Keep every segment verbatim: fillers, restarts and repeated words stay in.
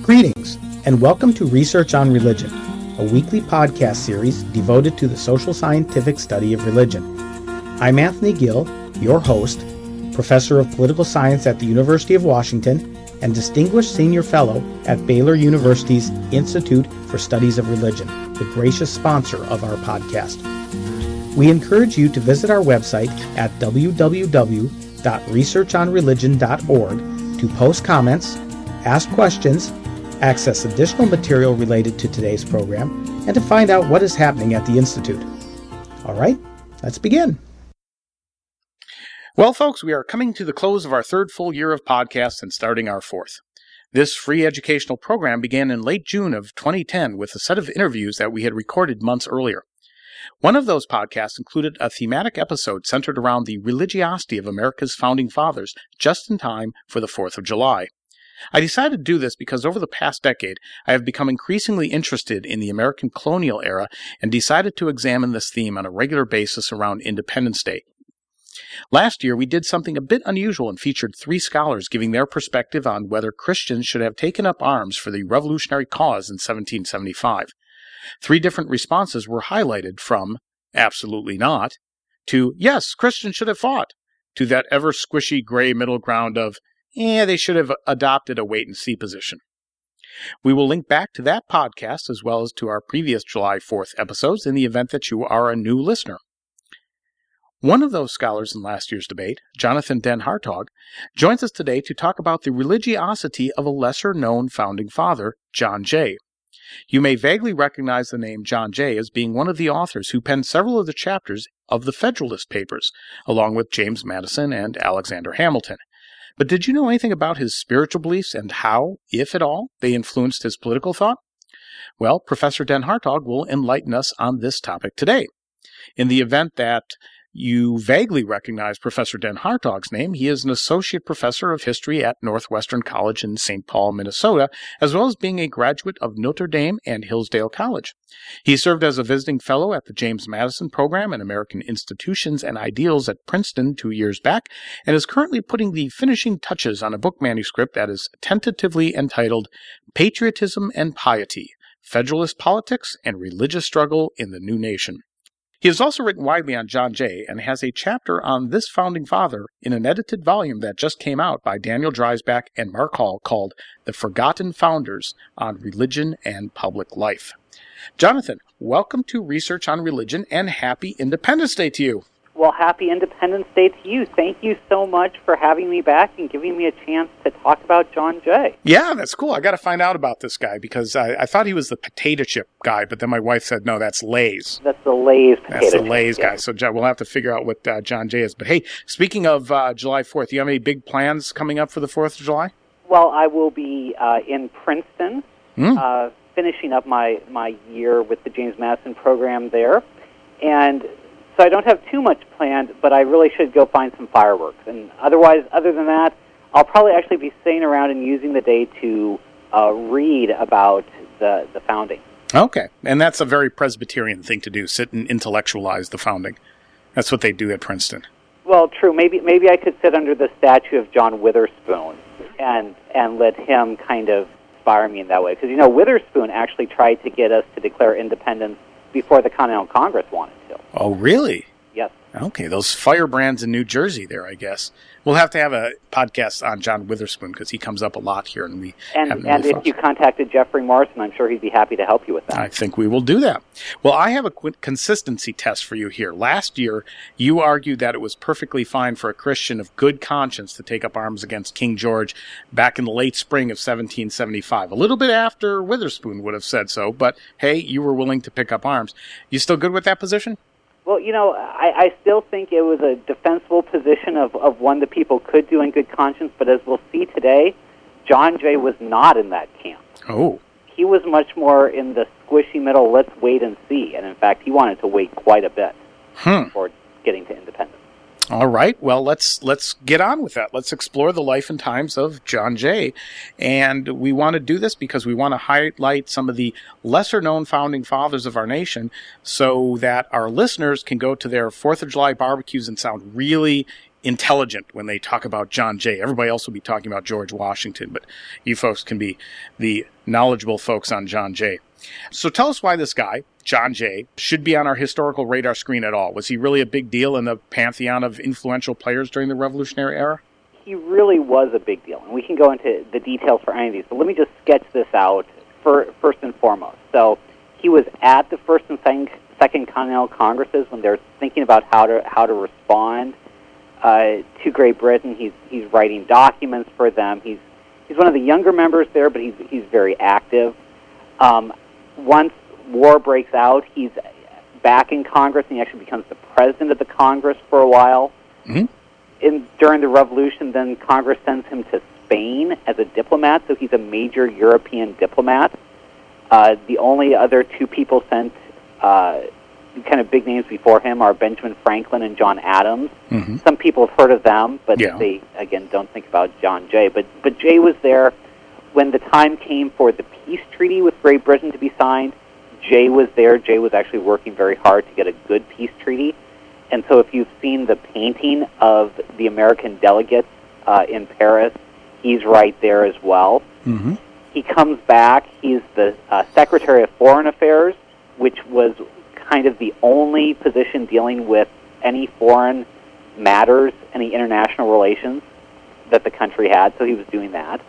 Greetings, and welcome to Research on Religion, a weekly podcast series devoted to the social scientific study of religion. I'm Anthony Gill, your host, Professor of Political Science at the University of Washington, and Distinguished Senior Fellow at Baylor University's Institute for Studies of Religion, the gracious sponsor of our podcast. We encourage you to visit our website at w w w dot research on religion dot org to post comments, ask questions, access additional material related to today's program, and to find out what is happening at the Institute. All right, let's begin. Well, folks, we are coming to the close of our third full year of podcasts and starting our fourth. This free educational program began in late June of twenty ten with a set of interviews that we had recorded months earlier. One of those podcasts included a thematic episode centered around the religiosity of America's founding fathers, just in time for the fourth of July. I decided to do this because over the past decade, I have become increasingly interested in the American colonial era and decided to examine this theme on a regular basis around Independence Day. Last year, we did something a bit unusual and featured three scholars giving their perspective on whether Christians should have taken up arms for the revolutionary cause in seventeen seventy-five. Three different responses were highlighted from absolutely not to yes, Christians should have fought, to that ever squishy gray middle ground of eh, they should have adopted a wait-and-see position. We will link back to that podcast as well as to our previous July fourth episodes in the event that you are a new listener. One of those scholars in last year's debate, Jonathan Den Hartog, joins us today to talk about the religiosity of a lesser-known founding father, John Jay. You may vaguely recognize the name John Jay as being one of the authors who penned several of the chapters of the Federalist Papers, along with James Madison and Alexander Hamilton. But did you know anything about his spiritual beliefs and how, if at all, they influenced his political thought? Well, Professor Den Hartog will enlighten us on this topic today. In the event that you vaguely recognize Professor Den Hartog's name, he is an associate professor of history at Northwestern College in Saint Paul, Minnesota, as well as being a graduate of Notre Dame and Hillsdale College. He served as a visiting fellow at the James Madison Program in American Institutions and Ideals at Princeton two years back, and is currently putting the finishing touches on a book manuscript that is tentatively entitled Patriotism and Piety, Federalist Politics and Religious Struggle in the New Nation. He has also written widely on John Jay and has a chapter on this founding father in an edited volume that just came out by Daniel Dreisbach and Mark Hall called The Forgotten Founders on Religion and Public Life. Jonathan, welcome to Research on Religion and happy Independence Day to you. Well, happy Independence Day to you. Thank you so much for having me back and giving me a chance to talk about John Jay. Yeah, that's cool. I got to find out about this guy because I, I thought he was the potato chip guy, but then my wife said, no, that's Lay's. That's the Lay's potato That's the chip, Lay's yeah. guy. So we'll have to figure out what uh, John Jay is. But hey, speaking of uh, July fourth, do you have any big plans coming up for the fourth of July? Well, I will be uh, in Princeton, Mm. uh, finishing up my, my year with the James Madison program there. And so I don't have too much planned, but I really should go find some fireworks. And otherwise, other than that, I'll probably actually be staying around and using the day to uh, read about the, the founding. Okay. And that's a very Presbyterian thing to do, sit and intellectualize the founding. That's what they do at Princeton. Well, true. Maybe maybe I could sit under the statue of John Witherspoon and and let him kind of inspire me in that way. Because, you know, Witherspoon actually tried to get us to declare independence before the Continental Congress wanted to. Oh, really? Yes. Okay, those firebrands in New Jersey there, I guess. We'll have to have a podcast on John Witherspoon because he comes up a lot here. And we And, haven't and really if fought. you contacted Jeffrey Morrison, I'm sure he'd be happy to help you with that. I think we will do that. Well, I have a qu- consistency test for you here. Last year, you argued that it was perfectly fine for a Christian of good conscience to take up arms against King George back in the late spring of seventeen seventy-five. A little bit after Witherspoon would have said so, but hey, you were willing to pick up arms. You still good with that position? Well, you know, I, I still think it was a defensible position of, of one that people could do in good conscience, but as we'll see today, John Jay was not in that camp. Oh. He was much more in the squishy middle, let's wait and see, and in fact, he wanted to wait quite a bit Hmm. before getting to independence. All right. Well, let's let's get on with that. Let's explore the life and times of John Jay. And we want to do this because we want to highlight some of the lesser-known founding fathers of our nation so that our listeners can go to their fourth of July barbecues and sound really intelligent when they talk about John Jay. Everybody else will be talking about George Washington, but you folks can be the knowledgeable folks on John Jay. So tell us why this guy, John Jay, should be on our historical radar screen at all. Was he really a big deal in the pantheon of influential players during the Revolutionary era? He really was a big deal, and we can go into the details for any of these, but let me just sketch this out for, first and foremost. So he was at the First and Second, second Continental Congresses when they're thinking about how to how to respond uh, to Great Britain. He's he's writing documents for them. He's he's one of the younger members there, but he's he's very active. Um, once war breaks out, he's back in Congress, and he actually becomes the president of the Congress for a while. Mm-hmm. In, during the Revolution, then Congress sends him to Spain as a diplomat, so he's a major European diplomat. Uh, the only other two people sent, uh, kind of big names before him, are Benjamin Franklin and John Adams. Mm-hmm. Some people have heard of them, but yeah. they, again, don't think about John Jay. But, but Jay was there when the time came for the peace treaty with Great Britain to be signed. Jay was there. Jay was actually working very hard to get a good peace treaty. And so if you've seen the painting of the American delegates uh, in Paris, he's right there as well. Mm-hmm. He comes back. He's the uh, Secretary of Foreign Affairs, which was kind of the only position dealing with any foreign matters, any international relations that the country had, so he was doing that.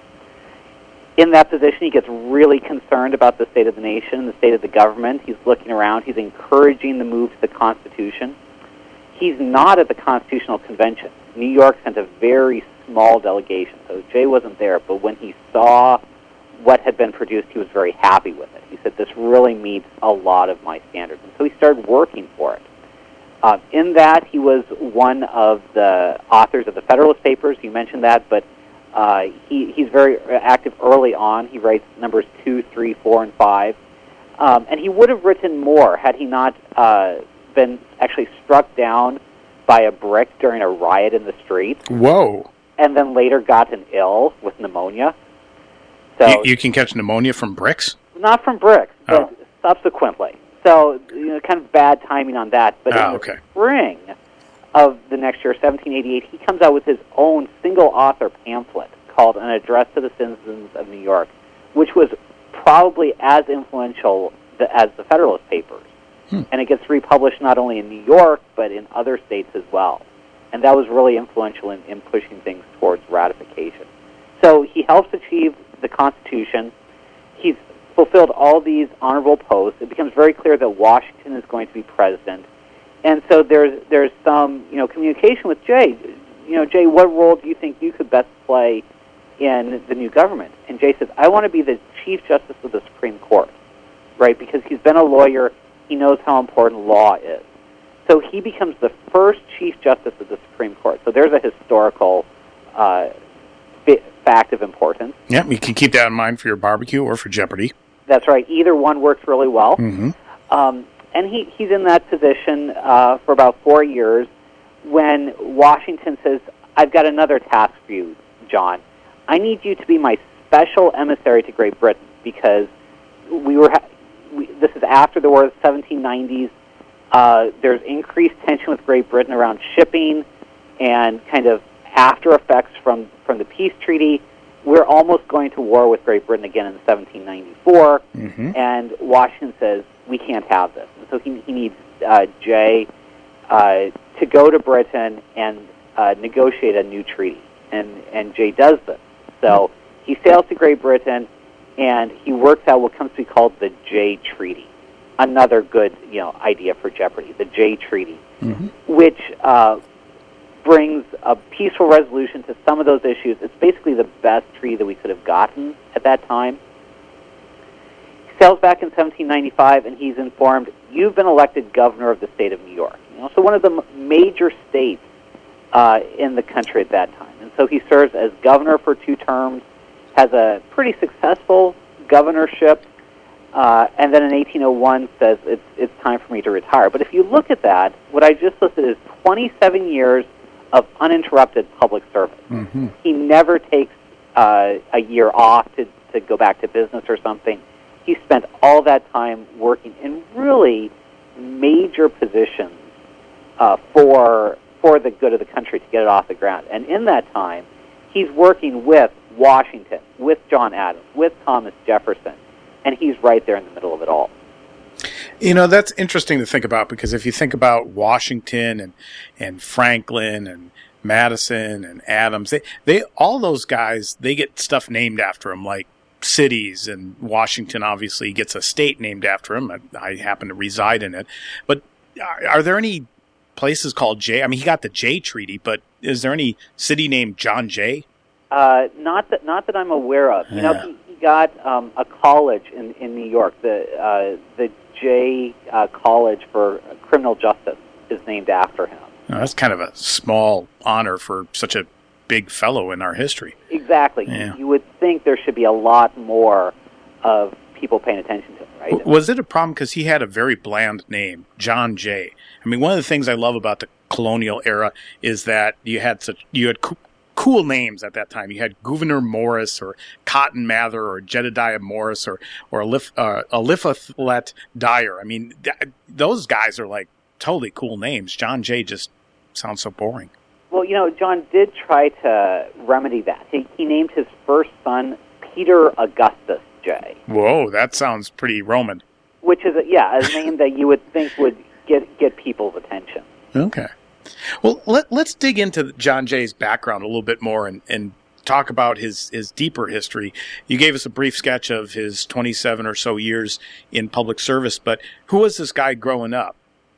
In that position, he gets really concerned about the state of the nation, the state of the government. He's looking around. He's encouraging the move to the Constitution. He's not at the Constitutional Convention. New York sent a very small delegation, so Jay wasn't there, but when he saw what had been produced, he was very happy with it. He said, this really meets a lot of my standards, and so he started working for it. Uh, in that, he was one of the authors of the Federalist Papers. You mentioned that, but uh, he, he's very active early on. He writes numbers two, three, four, and five. Um, and he would have written more had he not uh, been actually struck down by a brick during a riot in the street. Whoa. And then later gotten ill with pneumonia. So you, you can catch pneumonia from bricks? Not from bricks, but oh. subsequently. So, you know, kind of bad timing on that. But oh, in the okay. spring of the next year, seventeen eighty-eight, he comes out with his own single-author pamphlet called An Address to the Citizens of New York, which was probably as influential as the Federalist Papers. Hmm. And it gets republished not only in New York, but in other states as well. And that was really influential in, in pushing things towards ratification. So he helps achieve the Constitution. He's fulfilled all these honorable posts. It becomes very clear that Washington is going to be president. And so there's there's some, you know, communication with Jay. You know, Jay, what role do you think you could best play in the new government? And Jay says, I want to be the Chief Justice of the Supreme Court, right? Because he's been a lawyer. He knows how important law is. So he becomes the first Chief Justice of the Supreme Court. So there's a historical uh, fact of importance. Yeah, you can keep that in mind for your barbecue or for Jeopardy. That's right. Either one works really well. Mm-hmm. Um, and he, he's in that position uh, for about four years when Washington says, I've got another task for you, John. I need you to be my special emissary to Great Britain because we were... Ha- we, this is after the War of the seventeen nineties. Uh, there's increased tension with Great Britain around shipping and kind of after effects from, from the peace treaty. We're almost going to war with Great Britain again in seventeen ninety-four, mm-hmm. and Washington says, we can't have this. And so he, he needs uh, Jay uh, to go to Britain and uh, negotiate a new treaty. And, and Jay does this. So he sails to Great Britain, and he works out what comes to be called the Jay Treaty. Another good, you know, idea for Jeopardy, the Jay Treaty, mm-hmm. which uh, brings a peaceful resolution to some of those issues. It's basically the best treaty that we could have gotten at that time. He sails back in seventeen ninety-five, and he's informed, you've been elected governor of the state of New York. You know, so one of the m- major states uh, in the country at that time. And so he serves as governor for two terms, has a pretty successful governorship, uh, and then in eighteen oh one says it's it's time for me to retire. But if you look at that, what I just listed is twenty-seven years of uninterrupted public service. Mm-hmm. He never takes uh, a year off to, to go back to business or something. He spent all that time working in really major positions uh, for for the good of the country to get it off the ground. And in that time, he's working with Washington, with John Adams, with Thomas Jefferson, and he's right there in the middle of it all. You know, that's interesting to think about, because if you think about Washington and and Franklin and Madison and Adams, they, they all those guys, they get stuff named after them, like cities, and Washington obviously gets a state named after him. I, I happen to reside in it. But are, are there any places called Jay? I mean, he got the Jay Treaty, but is there any city named John Jay? Uh, not that not that I'm aware of. You Yeah. know, he, he got um, a college in, in New York. The uh, the Jay uh, College for Criminal Justice is named after him. Oh, that's kind of a small honor for such a big fellow in our history. Exactly. Yeah. You would think there should be a lot more of people paying attention to him, right? W- Was it a problem because he had a very bland name, John Jay? I mean, one of the things I love about the colonial era is that you had such you had co- cool names at that time. You had Gouverneur Morris or Cotton Mather or Jedediah Morris or or Eliph- uh, Eliphalet Dyer. I mean, th- those guys are like totally cool names. John Jay just sounds so boring. Well, you know, John did try to remedy that. He, he named his first son Peter Augustus Jay. Whoa, that sounds pretty Roman. Which is, a, yeah, a name that you would think would get get people's attention. Okay. Well, let, let's dig into John Jay's background a little bit more and, and talk about his, his deeper history. You gave us a brief sketch of his twenty-seven or so years in public service, but who was this guy growing up?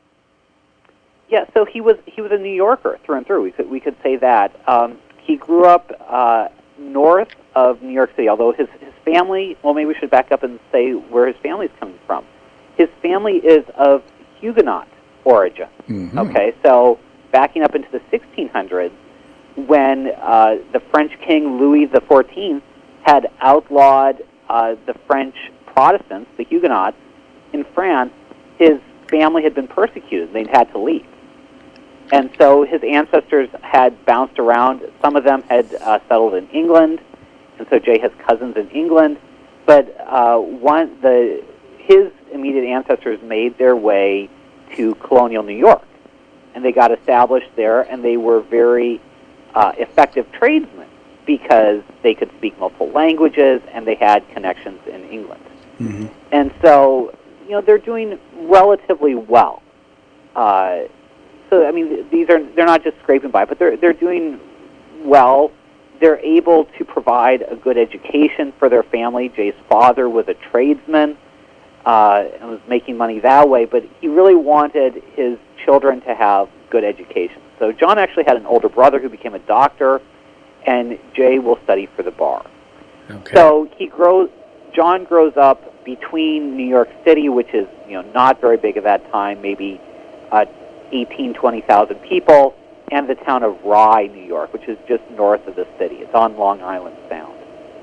Yeah, so he was he was a New Yorker through and through. We could we could say that. Um, he grew up uh, north of New York City, although his, his family, well, maybe we should back up and say where his family is coming from. His family is of Huguenot origin. Mm-hmm. Okay, so backing up into the sixteen hundreds, when uh, the French king Louis the fourteenth had outlawed uh, the French Protestants, the Huguenots, in France, his family had been persecuted. They'd had to leave. And so his ancestors had bounced around. Some of them had uh, settled in England, and so Jay has cousins in England. But uh, one, the his immediate ancestors made their way to colonial New York, and they got established there, and they were very uh, effective tradesmen because they could speak multiple languages, and they had connections in England. Mm-hmm. And so, you know, they're doing relatively well. Uh, so, I mean, these are they're not just scraping by, but they're they're doing well. They're able to provide a good education for their family. Jay's father was a tradesman uh, and was making money that way, but he really wanted his children to have good education. So John actually had an older brother who became a doctor, and Jay will study for the bar. Okay. So he grows. John grows up between New York City, which is you know not very big at that time, maybe uh, eighteen, twenty thousand people, and the town of Rye, New York, which is just north of the city. It's on Long Island Sound.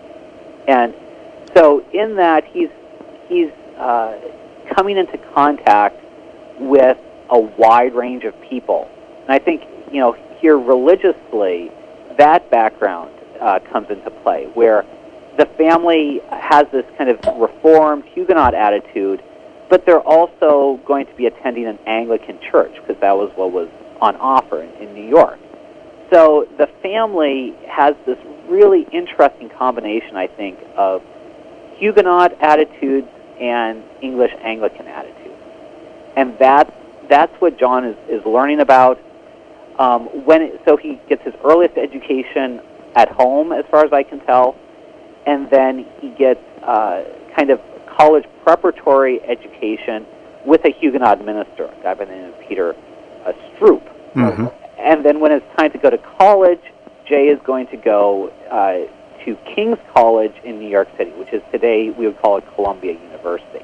And so in that, he's he's uh, coming into contact with a wide range of people. And I think, you know, here religiously, that background uh, comes into play, where the family has this kind of Reformed Huguenot attitude, but they're also going to be attending an Anglican church, because that was what was on offer in, in New York. So the family has this really interesting combination, I think, of Huguenot attitudes and English Anglican attitudes. And that, that's what John is, is learning about. Um, when it, so he gets his earliest education at home, as far as I can tell, and then he gets uh, kind of college preparatory education with a Huguenot minister, a guy by the name of Peter uh, Stroop. Mm-hmm. And then when it's time to go to college, Jay is going to go uh, to King's College in New York City, which is today we would call it Columbia University.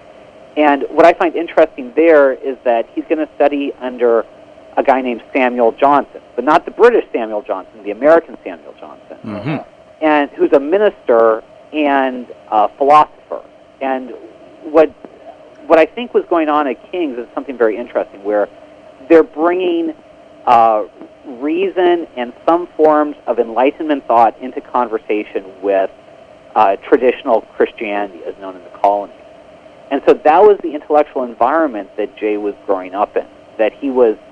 And what I find interesting there is that he's going to study under a guy named Samuel Johnson, but not the British Samuel Johnson, the American Samuel Johnson, Mm-hmm. and who's a minister and a philosopher. And what what I think was going on at King's is something very interesting, where they're bringing uh, reason and some forms of Enlightenment thought into conversation with uh, traditional Christianity, as known in the colonies. And so that was the intellectual environment that Jay was growing up in, that he was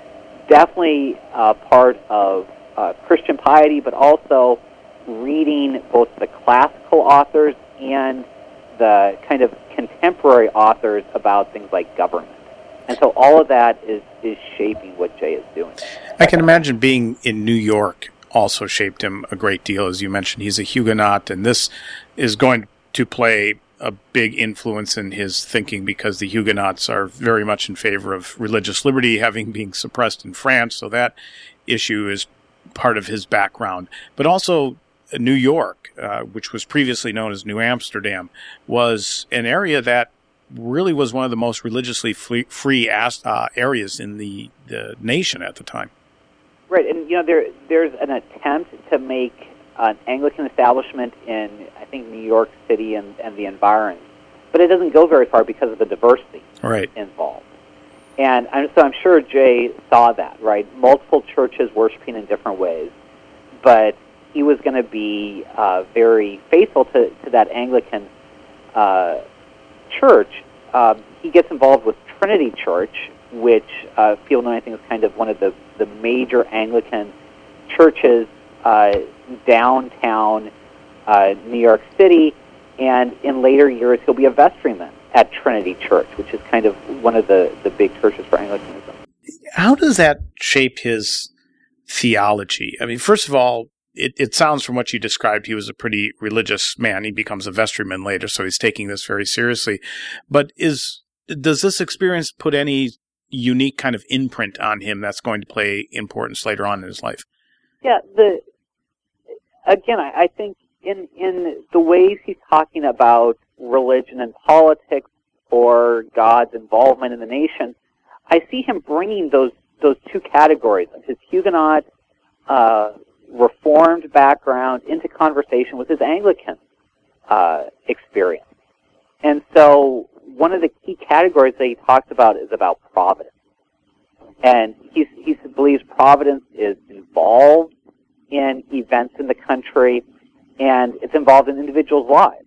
definitely uh, part of uh, Christian piety, but also reading both the classical authors and the kind of contemporary authors about things like government. And so all of that is, is shaping what Jay is doing. I can imagine being in New York also shaped him a great deal. As you mentioned, he's a Huguenot, and this is going to play a big influence in his thinking because the Huguenots are very much in favor of religious liberty, having been suppressed in France, so that issue is part of his background. But also New York, uh, which was previously known as New Amsterdam, was an area that really was one of the most religiously free, free uh, areas in the, the nation at the time. Right, and you know there there's an attempt to make an Anglican establishment in, I think, New York City and, and the environs, but it doesn't go very far because of the diversity right. involved. And I'm, so I'm sure Jay saw that, right? Multiple churches worshiping in different ways, but he was going to be uh, very faithful to, to that Anglican uh, church. Uh, he gets involved with Trinity Church, which uh, people know, I think, is kind of one of the, the major Anglican churches uh, downtown uh, New York City, and in later years he'll be a vestryman at Trinity Church, which is kind of one of the, the big churches for Anglicanism. How does that shape his theology? I mean, first of all, it, it sounds from what you described, he was a pretty religious man. He becomes a vestryman later, so he's taking this very seriously. But is does this experience put any unique kind of imprint on him that's going to play importance later on in his life? Yeah, the again, I, I think in in the ways he's talking about religion and politics or God's involvement in the nation, I see him bringing those those two categories of his Huguenot uh, Reformed background into conversation with his Anglican uh, experience. And so one of the key categories that he talks about is about providence. And he, he believes providence is involved in events in the country, and it's involved in individuals' lives.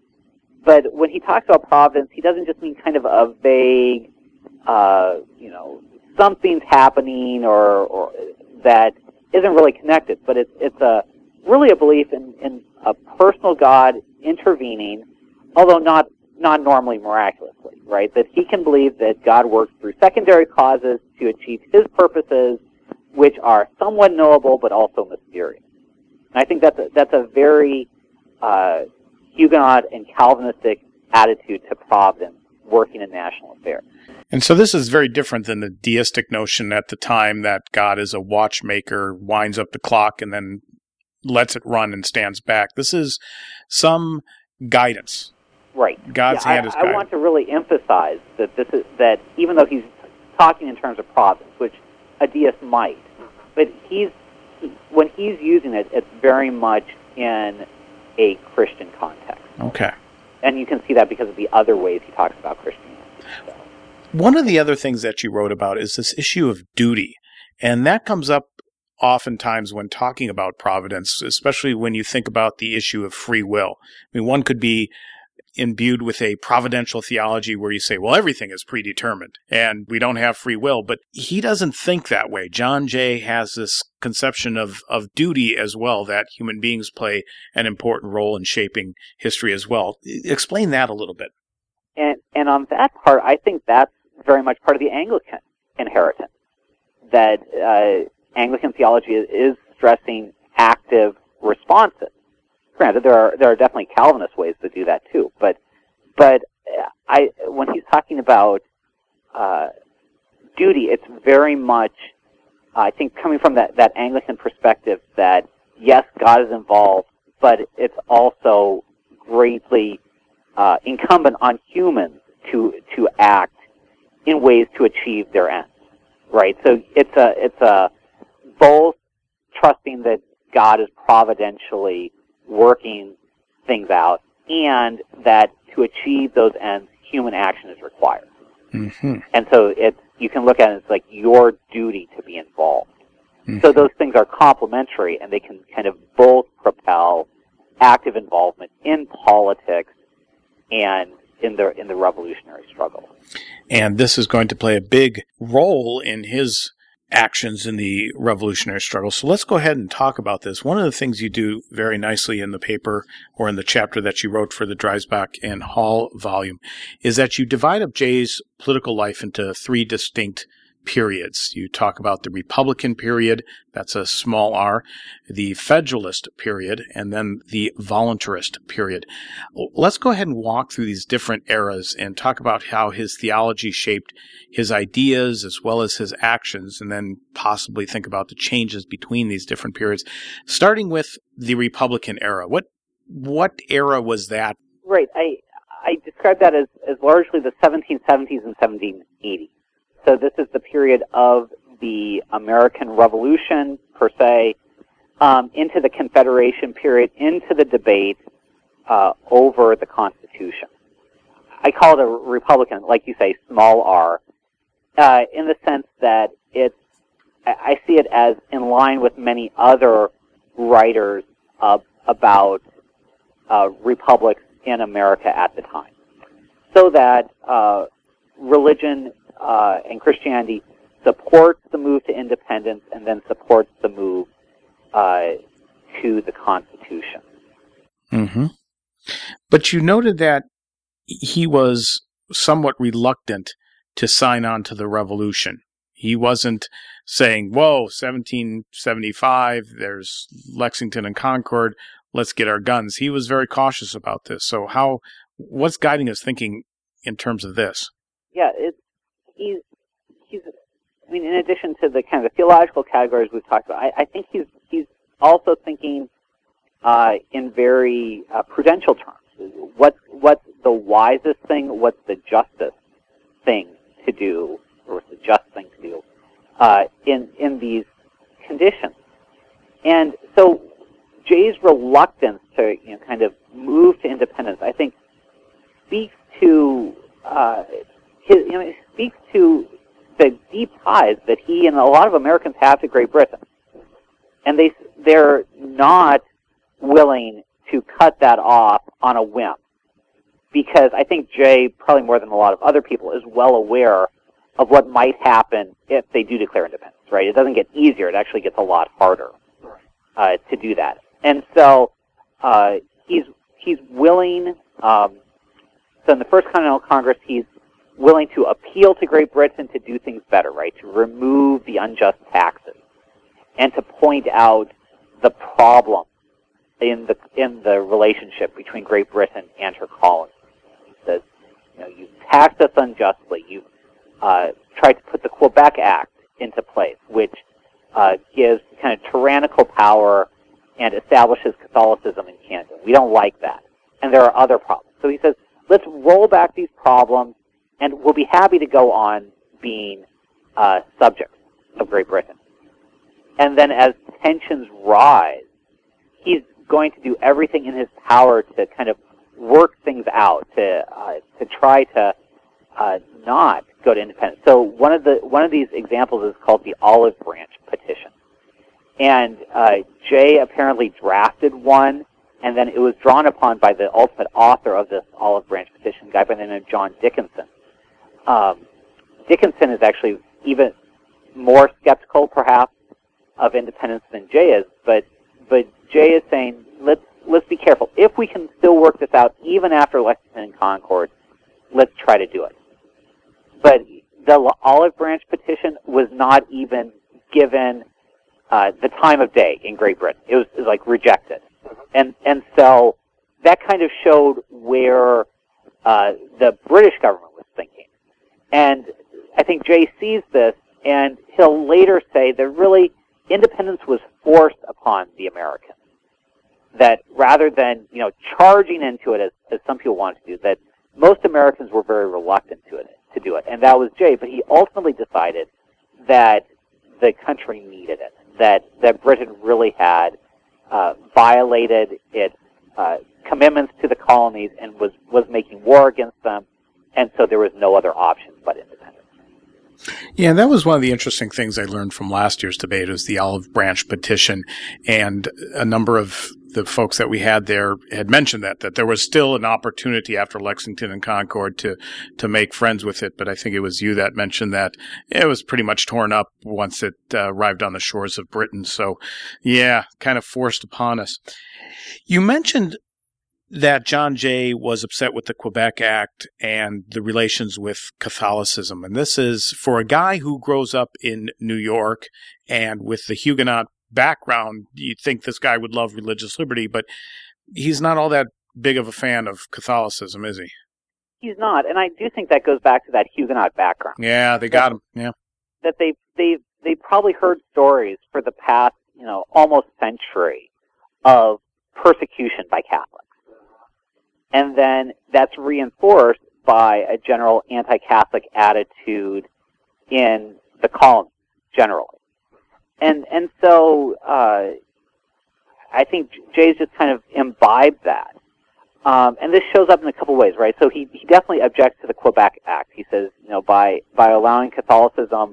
But when he talks about providence, he doesn't just mean kind of a vague, uh, you know, something's happening or, or that isn't really connected, but it's it's a really a belief in, in a personal God intervening, although not not normally miraculously, right? That he can believe that God works through secondary causes to achieve his purposes, which are somewhat knowable but also mysterious. And I think that's a, that's a very uh, Huguenot and Calvinistic attitude to providence working in national affairs. And so this is very different than the deistic notion at the time that God is a watchmaker, winds up the clock, and then lets it run and stands back. This is some guidance. Right. God's yeah, hand I, is guidance. I want to really emphasize that this is that even though he's talking in terms of providence, which a deist might, but he's he, when he's using it, it's very much in a Christian context. Okay. And you can see that because of the other ways he talks about Christianity. So. One of the other things that you wrote about is this issue of duty, and that comes up oftentimes when talking about providence, especially when you think about the issue of free will. I mean, one could be imbued with a providential theology where you say, well, everything is predetermined and we don't have free will, but he doesn't think that way. John Jay has this conception of, of duty as well, that human beings play an important role in shaping history as well. Explain that a little bit. And, and on that part, I think that's very much part of the Anglican inheritance, that uh, Anglican theology is, is stressing active responses. Granted, there are there are definitely Calvinist ways to do that too, but but I when he's talking about uh, duty, it's very much uh, I think coming from that, that Anglican perspective that yes, God is involved, but it's also greatly uh, incumbent on humans to to act in ways to achieve their ends, right? So it's a it's a both trusting that God is providentially working things out, and that to achieve those ends, human action is required. Mm-hmm. And so it's you can look at it as like your duty to be involved. Mm-hmm. So those things are complementary, and they can kind of both propel active involvement in politics and in the in the revolutionary struggle. And this is going to play a big role in his actions in the revolutionary struggle. So let's go ahead and talk about this. One of the things you do very nicely in the paper or in the chapter that you wrote for the Dreisbach and Hall volume is that you divide up Jay's political life into three distinct periods. You talk about the Republican period, that's a small r, the Federalist period, and then the Voluntarist period. Let's go ahead and walk through these different eras and talk about how his theology shaped his ideas as well as his actions, and then possibly think about the changes between these different periods. Starting with the Republican era. What what era was that? Right. I I describe that as, as largely the seventeen seventies and seventeen eighties. So this is the period of the American Revolution, per se, um, into the Confederation period, into the debate uh, over the Constitution. I call it a Republican, like you say, small r, uh, in the sense that it's, I see it as in line with many other writers uh, about uh, republics in America at the time. So that uh, religion Uh, and Christianity supports the move to independence and then supports the move uh, to the Constitution. Mm-hmm. But you noted that he was somewhat reluctant to sign on to the revolution. He wasn't saying, whoa, seventeen seventy-five, there's Lexington and Concord, let's get our guns. He was very cautious about this. So how, what's guiding his thinking in terms of this? Yeah, it's He's, he's, I mean, in addition to the kind of the theological categories we've talked about, I, I think he's he's also thinking uh, in very uh, prudential terms. What's, what's the wisest thing? What's the justest thing to do, or what's the just thing to do uh, in in these conditions? And so Jay's reluctance to, you know, kind of move to independence, I think, speaks to uh, his, you know, it speaks to the deep ties that he and a lot of Americans have to Great Britain, and they they're not willing to cut that off on a whim, because I think Jay, probably more than a lot of other people, is well aware of what might happen if they do declare independence. Right? It doesn't get easier; it actually gets a lot harder uh, to do that. And so uh, he's he's willing. Um, so in the First Continental Congress, he's willing to appeal to Great Britain to do things better, right? To remove the unjust taxes and to point out the problem in the in the relationship between Great Britain and her colonies. That, you know, you taxed us unjustly. You uh, tried to put the Quebec Act into place, which uh, gives kind of tyrannical power and establishes Catholicism in Canada. We don't like that, and there are other problems. So he says, let's roll back these problems, and we'll be happy to go on being uh, subjects of Great Britain. And then as tensions rise, he's going to do everything in his power to kind of work things out, to uh, to try to uh, not go to independence. So one of the one of these examples is called the Olive Branch Petition. And uh, Jay apparently drafted one, and then it was drawn upon by the ultimate author of this Olive Branch Petition, a guy by the name of John Dickinson. Um, Dickinson is actually even more skeptical, perhaps, of independence than Jay is, but but Jay is saying, let's let's be careful. If we can still work this out, even after Lexington and Concord, let's try to do it. But the Olive Branch Petition was not even given uh, the time of day in Great Britain. It was, it was like rejected, and and so that kind of showed where uh, the British government was thinking. And I think Jay sees this, and he'll later say that really independence was forced upon the Americans. That rather than, you know, charging into it as, as some people wanted to do, that most Americans were very reluctant to it to do it. And that was Jay, but he ultimately decided that the country needed it, that, that Britain really had uh, violated its uh, commitments to the colonies and was, was making war against them, and so there was no other option but independence. Yeah, that was one of the interesting things I learned from last year's debate was the Olive Branch Petition, and a number of the folks that we had there had mentioned that, that there was still an opportunity after Lexington and Concord to, to make friends with it. But I think it was you that mentioned that it was pretty much torn up once it uh, arrived on the shores of Britain. So, yeah, kind of forced upon us. You mentioned that John Jay was upset with the Quebec Act and the relations with Catholicism. And this is for a guy who grows up in New York and with the Huguenot background, you'd think this guy would love religious liberty, but he's not all that big of a fan of Catholicism, is he? He's not, and I do think that goes back to that Huguenot background. Yeah, they got him, yeah. That they they they probably heard stories for the past, you know, almost century of persecution by Catholics. And then that's reinforced by a general anti-Catholic attitude in the colonies generally. And and so uh, I think Jay's just kind of imbibed that. Um, and this shows up in a couple ways, right? So he, he definitely objects to the Quebec Act. He says, you know, by, by allowing Catholicism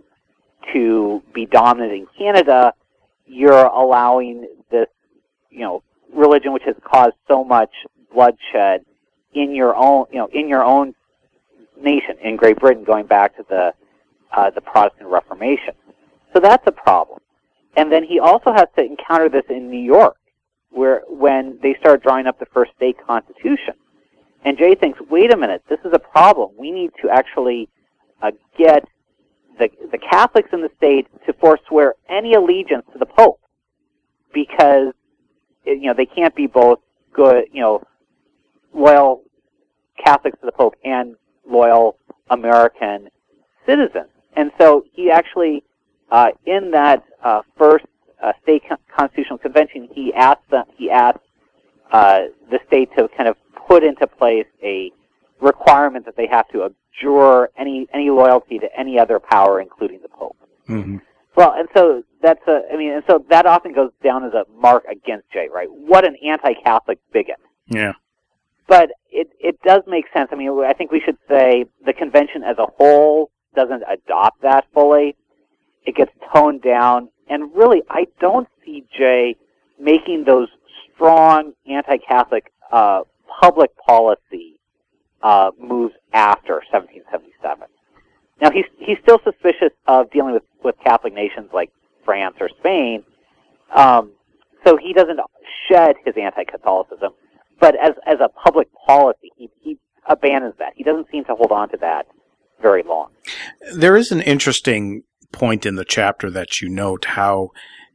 to be dominant in Canada, you're allowing this, you know, religion which has caused so much bloodshed in your own, you know, in your own nation, in Great Britain, going back to the uh, the Protestant Reformation. So that's a problem. And then he also has to encounter this in New York, where when they start drawing up the first state constitution. And Jay thinks, wait a minute, this is a problem. We need to actually uh, get the the Catholics in the state to forswear any allegiance to the Pope, because you know they can't be both good, you know, loyal Catholics to the Pope and loyal American citizens. And so he actually, uh, in that uh, first uh, state con- constitutional convention, he asked the, he asked uh, the state to kind of put into place a requirement that they have to abjure any any loyalty to any other power, including the Pope. Mm-hmm. Well, and so that's a, I mean, and so that often goes down as a mark against Jay, right? What an anti-Catholic bigot. Yeah. But it it does make sense. I mean, I think we should say the convention as a whole doesn't adopt that fully. It gets toned down, and really, I don't see Jay making those strong anti-Catholic uh, public policy uh, moves after seventeen seventy-seven. Now, he's he's still suspicious of dealing with, with Catholic nations like France or Spain, um, so he doesn't shed his anti-Catholicism. But as as a public policy, he, he abandons that. He doesn't seem to hold on to that very long. There is an interesting point in the chapter that you note how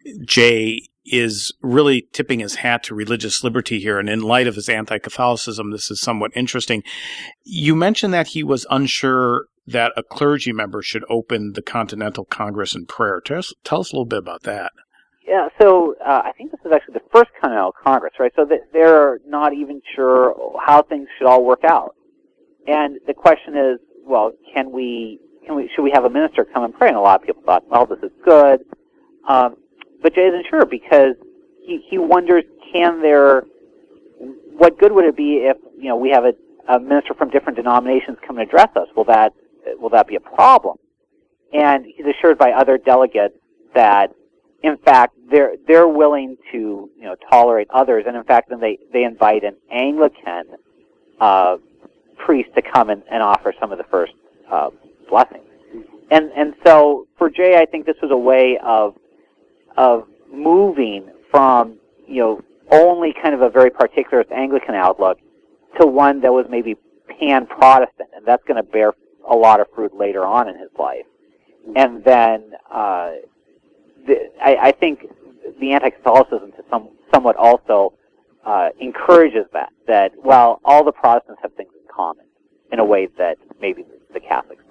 Jay is really tipping his hat to religious liberty here, and in light of his anti-Catholicism, this is somewhat interesting. You mentioned that he was unsure that a clergy member should open the Continental Congress in prayer. Tell us, tell us a little bit about that. Yeah, so uh, I think this is actually the first Continental Congress, right? So that they're not even sure how things should all work out. And the question is, well, can we, can we, should we have a minister come and pray? And a lot of people thought, well, this is good. Um, but Jay isn't sure because he, he wonders, can there, what good would it be if, you know, we have a, a minister from different denominations come and address us? Will that, will that be a problem? And he's assured by other delegates that, in fact, they're they're willing to, you know, tolerate others, and in fact, then they, they invite an Anglican uh, priest to come and, and offer some of the first uh, blessings. And and so for Jay, I think this was a way of of moving from, you know, only kind of a very particular Anglican outlook to one that was maybe pan-Protestant, and that's going to bear a lot of fruit later on in his life. And then uh, the, I, I think the anti-Catholicism to some somewhat also uh, encourages that, that, well, all the Protestants have things in common in a way that maybe the Catholics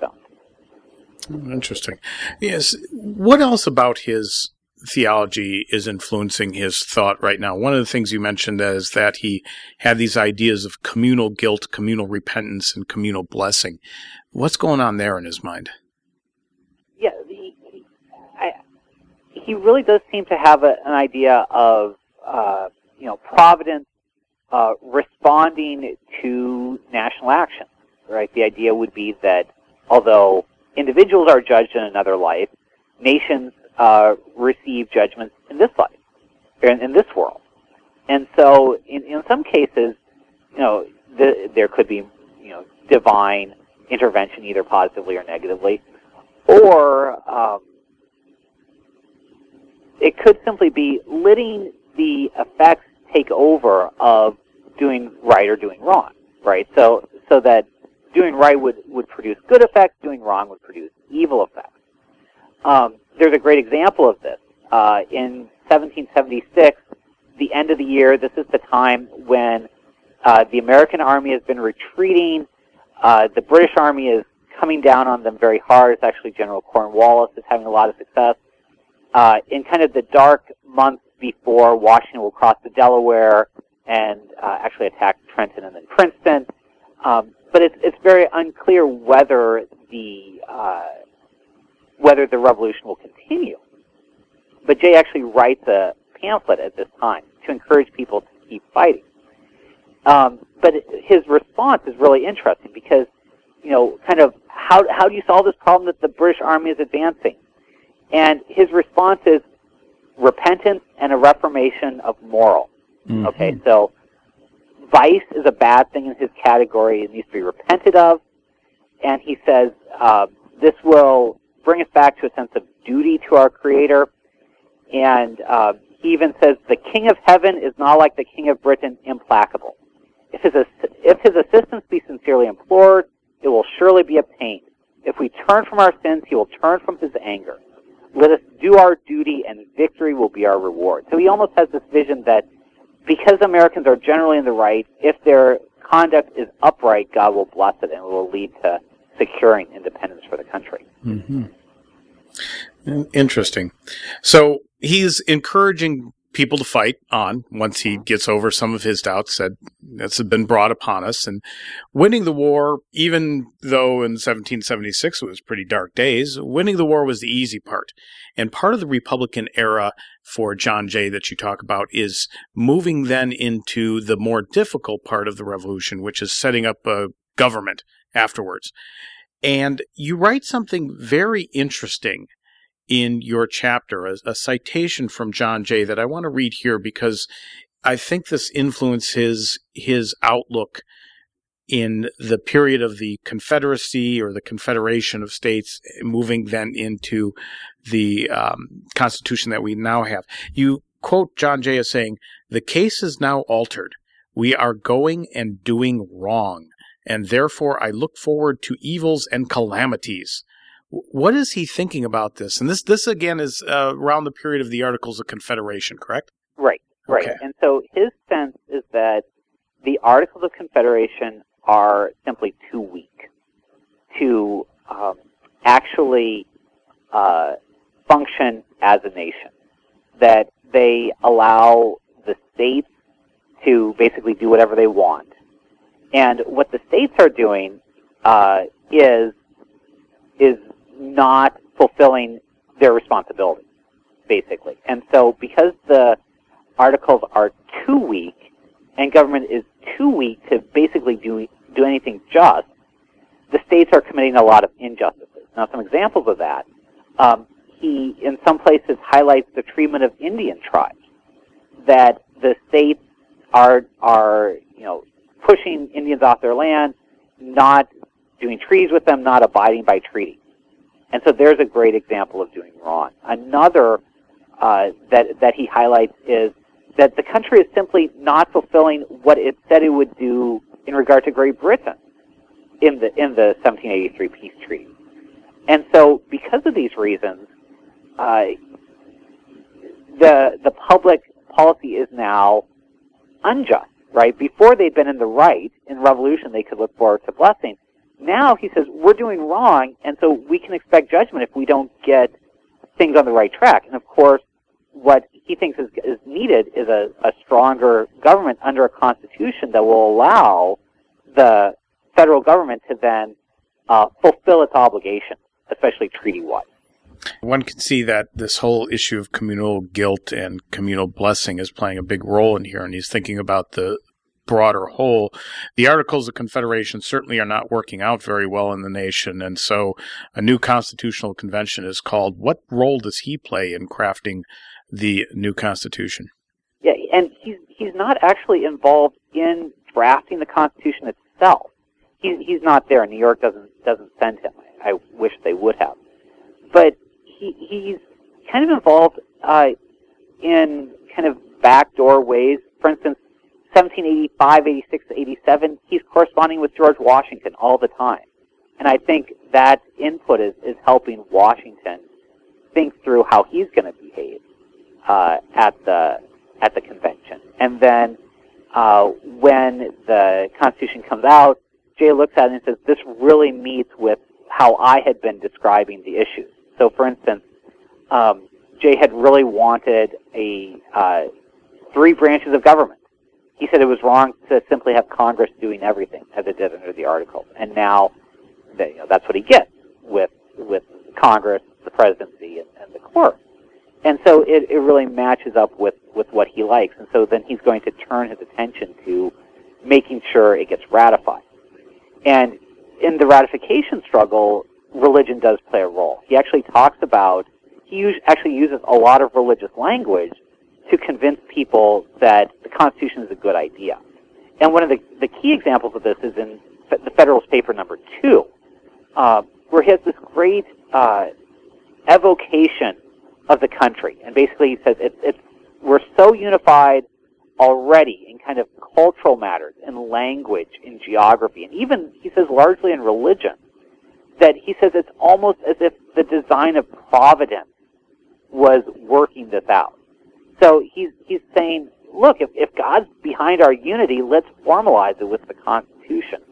don't. Interesting. Yes. What else about his theology is influencing his thought right now? One of the things you mentioned is that he had these ideas of communal guilt, communal repentance, and communal blessing. What's going on there in his mind? Yeah, he, he, I, he really does seem to have a, an idea of, uh, you know, providence uh, responding to national action, right? The idea would be that although individuals are judged in another life, nations uh, receive judgments in this life, in, in this world. And so in, in some cases, you know, the, there could be, you know, divine intervention, either positively or negatively, or um, it could simply be letting the effects take over of doing right or doing wrong, right? So so that doing right would, would produce good effects, doing wrong would produce evil effects. Um, there's a great example of this. Uh, in seventeen seventy-six, the end of the year, this is the time when uh, the American army has been retreating. Uh, the British army is coming down on them very hard. It's actually General Cornwallis is having a lot of success. Uh, in kind of the dark months before Washington will cross the Delaware and uh, actually attack Trenton and then Princeton. Um, but it's it's very unclear whether the uh, whether the revolution will continue. But Jay actually writes a pamphlet at this time to encourage people to keep fighting. Um, but his response is really interesting because, you know, kind of how how do you solve this problem that the British army is advancing? And his response is repentance and a reformation of moral. Mm-hmm. Okay, so vice is a bad thing in his category. It needs to be repented of. And he says uh, this will bring us back to a sense of duty to our Creator. And uh, he even says the King of Heaven is not like the King of Britain, implacable. If his, if his assistance be sincerely implored, it will surely be obtained. If we turn from our sins, he will turn from his anger. Let us do our duty, and victory will be our reward. So he almost has this vision that because Americans are generally in the right, if their conduct is upright, God will bless it, and it will lead to securing independence for the country. Mm-hmm. Interesting. So he's encouraging people to fight on once he gets over some of his doubts that that's been brought upon us. And winning the war, even though in seventeen seventy-six it was pretty dark days, winning the war was the easy part. And part of the Republican era for John Jay that you talk about is moving then into the more difficult part of the revolution, which is setting up a government afterwards. And you write something very interesting in your chapter, a, a citation from John Jay that I want to read here because I think this influences his, his outlook in the period of the Confederacy or the Confederation of States, moving then into the um, Constitution that we now have. You quote John Jay as saying, "The case is now altered. We are going and doing wrong, and therefore I look forward to evils and calamities." What is he thinking about this? And this, this again, is uh, around the period of the Articles of Confederation, correct? Right, right. Okay. And so his sense is that the Articles of Confederation are simply too weak to um, actually uh, function as a nation, that they allow the states to basically do whatever they want. And what the states are doing uh, is is not fulfilling their responsibility, basically. And so because the articles are too weak and government is too weak to basically do do anything just, the states are committing a lot of injustices. Now, some examples of that, um, he, in some places, highlights the treatment of Indian tribes, that the states are, are you know, pushing Indians off their land, not doing treaties with them, not abiding by treaty. And so there's a great example of doing wrong. Another uh, that that he highlights is that the country is simply not fulfilling what it said it would do in regard to Great Britain in the in the seventeen eighty-three peace treaty. And so because of these reasons, uh, the the public policy is now unjust, right? Before they'd been in the right, in revolution they could look forward to blessing. Now he says, we're doing wrong, and so we can expect judgment if we don't get things on the right track. And of course, what he thinks is, is needed is a, a stronger government under a constitution that will allow the federal government to then uh, fulfill its obligations, especially treaty-wise. One can see that this whole issue of communal guilt and communal blessing is playing a big role in here, and he's thinking about the broader whole. The Articles of Confederation certainly are not working out very well in the nation, and so a new constitutional convention is called. What role does he play in crafting the new constitution? Yeah, and he's he's not actually involved in drafting the Constitution itself. He's he's not there. New York doesn't doesn't send him. I, I wish they would have, but he he's kind of involved uh, in kind of backdoor ways. For instance, seventeen eighty-five, eighty-six, eighty-seven, he's corresponding with George Washington all the time. And I think that input is, is helping Washington think through how he's going to behave uh, at the at the convention. And then uh, when the Constitution comes out, Jay looks at it and says, this really meets with how I had been describing the issues. So, for instance, um, Jay had really wanted a uh, three branches of government. He said it was wrong to simply have Congress doing everything, as it did under the Articles. And now that, you know, that's what he gets with with Congress, the presidency, and, and the court. And so it, it really matches up with, with what he likes. And so then he's going to turn his attention to making sure it gets ratified. And in the ratification struggle, religion does play a role. He actually talks about, he us- actually uses a lot of religious language to convince people that the Constitution is a good idea. And one of the, the key examples of this is in the Federalist Paper number two, uh, where he has this great uh, evocation of the country. And basically he says it, it's, we're so unified already in kind of cultural matters, in language, in geography, and even, he says, largely in religion, that he says it's almost as if the design of Providence was working this out. So he's he's saying, look, if, if God's behind our unity, let's formalize it with the Constitution.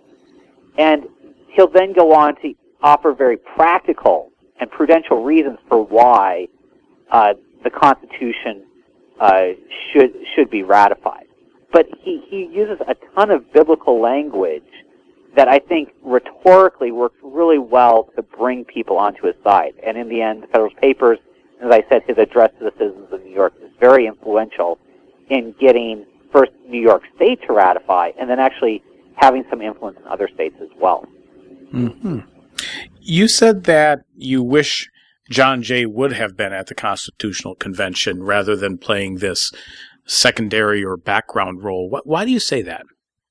And he'll then go on to offer very practical and prudential reasons for why uh, the Constitution uh, should should be ratified. But he, he uses a ton of biblical language that I think rhetorically works really well to bring people onto his side. And in the end, the Federalist Papers, as I said, his address to the citizens of New York is very influential in getting first New York State to ratify and then actually having some influence in other states as well. Mm-hmm. You said that you wish John Jay would have been at the Constitutional Convention rather than playing this secondary or background role. Why do you say that?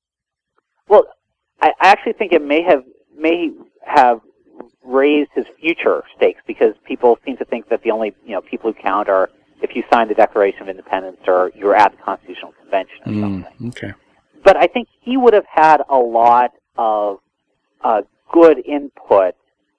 Well, I actually think it may have may have raised his future stakes because people seem to think that the only you know people who count are if you sign the Declaration of Independence or you're at the Constitutional Convention or mm, something. Okay. But I think he would have had a lot of uh, good input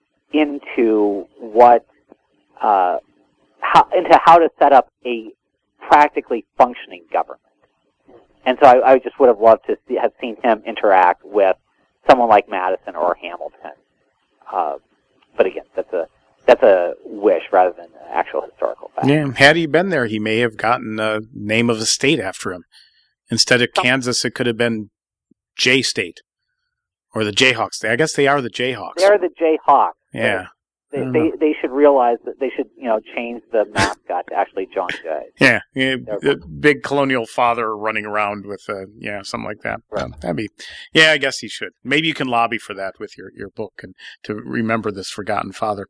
into what uh, how, into how to set up a practically functioning government. And so I, I just would have loved to see, have seen him interact with someone like Madison or Hamilton. Uh, but again, that's a that's a wish rather than an actual historical fact. Yeah, had he been there, he may have gotten the name of a state after him. Instead of Kansas, it could have been J State or the Jayhawks. I guess they are the Jayhawks. They are the Jayhawks. Yeah. They, they they should realize that they should you know change the mascot to actually John Jay. Yeah, yeah the big colonial father running around with uh, yeah something like that. Right. Um, that'd be yeah, I guess he should. Maybe you can lobby for that with your, your book and to remember this forgotten father.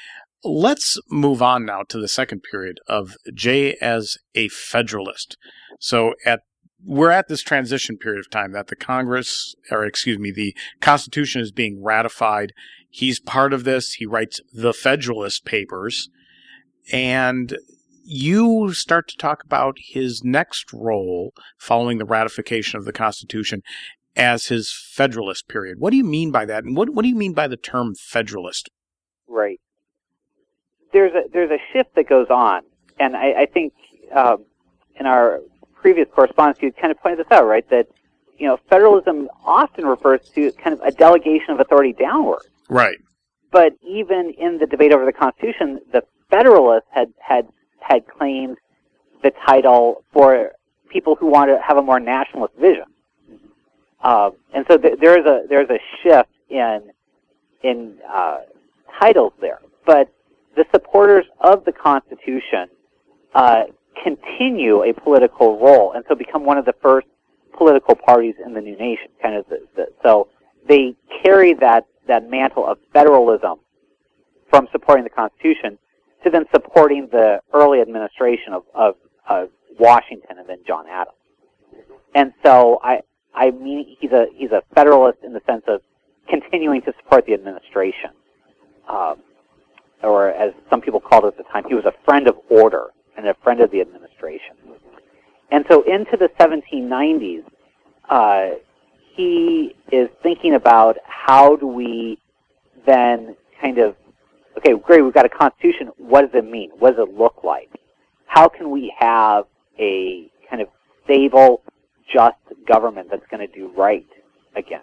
Let's move on now to the second period of Jay as a Federalist. So at we're at this transition period of time that the Congress, or excuse me, the Constitution is being ratified. He's part of this. He writes the Federalist Papers. And you start to talk about his next role following the ratification of the Constitution as his Federalist period. What do you mean by that? And what, what do you mean by the term Federalist? Right. There's a, there's a shift that goes on. And I, I think um, in our previous correspondence, you kind of pointed this out, right? That, you know, federalism often refers to kind of a delegation of authority downward. Right. But even in the debate over the Constitution, the Federalists had, had, had claimed the title for people who want to have a more nationalist vision. Uh, and so th- there is a, there's a shift in, in uh, titles there. But the supporters of the Constitution uh, continue a political role, and so become one of the first political parties in the new nation. Kind of, the, the, so they carry that that mantle of federalism from supporting the Constitution to then supporting the early administration of, of, of Washington and then John Adams. And so I I mean he's a he's a federalist in the sense of continuing to support the administration, um, or as some people called it at the time, he was a friend of order and a friend of the administration. And so into the seventeen nineties, uh, he is thinking about how do we then kind of, okay, great, we've got a constitution. What does it mean? What does it look like? How can we have a kind of stable, just government that's going to do right again?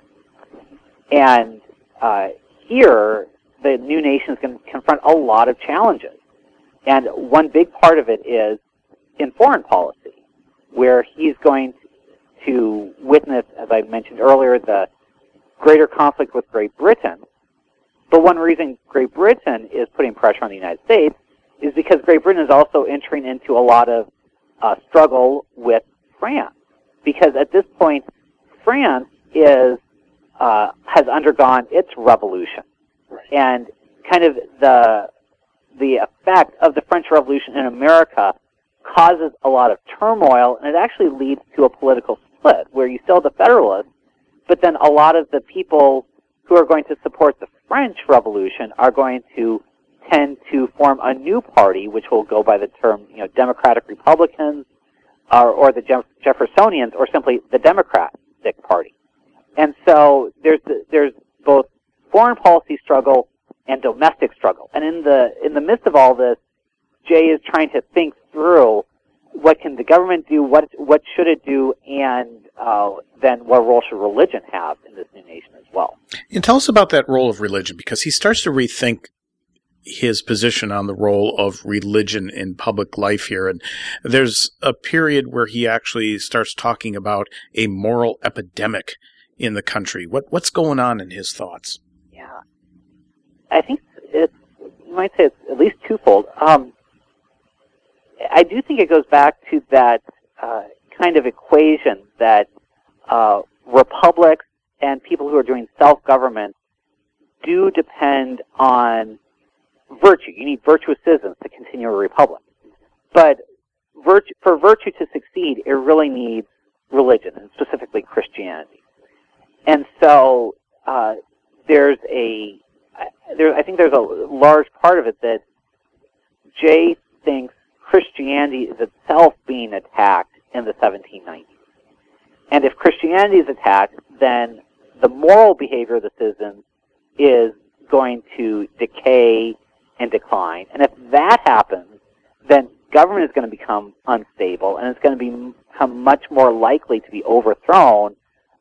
And uh, here, the new nation is going to confront a lot of challenges. And one big part of it is in foreign policy, where he's going to witness, as I mentioned earlier, the greater conflict with Great Britain. But one reason Great Britain is putting pressure on the United States is because Great Britain is also entering into a lot of uh, struggle with France. Because at this point, France is uh, has undergone its revolution. Right. And kind of the the effect of the French Revolution in America causes a lot of turmoil, and it actually leads to a political split, where you still have the Federalists, but then a lot of the people who are going to support the French Revolution are going to tend to form a new party, which will go by the term, you know, Democratic Republicans, or, or the Jeff- Jeffersonians, or simply the Democratic Party. And so there's the, there's both foreign policy struggle and domestic struggle. And in the in the midst of all this, Jay is trying to think through what can the government do, what what should it do, and uh, then what role should religion have in this new nation as well. And tell us about that role of religion, because he starts to rethink his position on the role of religion in public life here. And there's a period where he actually starts talking about a moral epidemic in the country. What what's going on in his thoughts? Yeah, I think it's, you might say it's at least twofold. Um, I do think it goes back to that uh, kind of equation that uh, republics and people who are doing self-government do depend on virtue. You need virtuous citizens to continue a republic. But virtue, for virtue to succeed, it really needs religion, and specifically Christianity. And so uh, there's a, there, I think there's a large part of it that Jay thinks Christianity is itself being attacked in the seventeen nineties. And if Christianity is attacked, then the moral behavior of the citizens is going to decay and decline. And if that happens, then government is going to become unstable, and it's going to be, become much more likely to be overthrown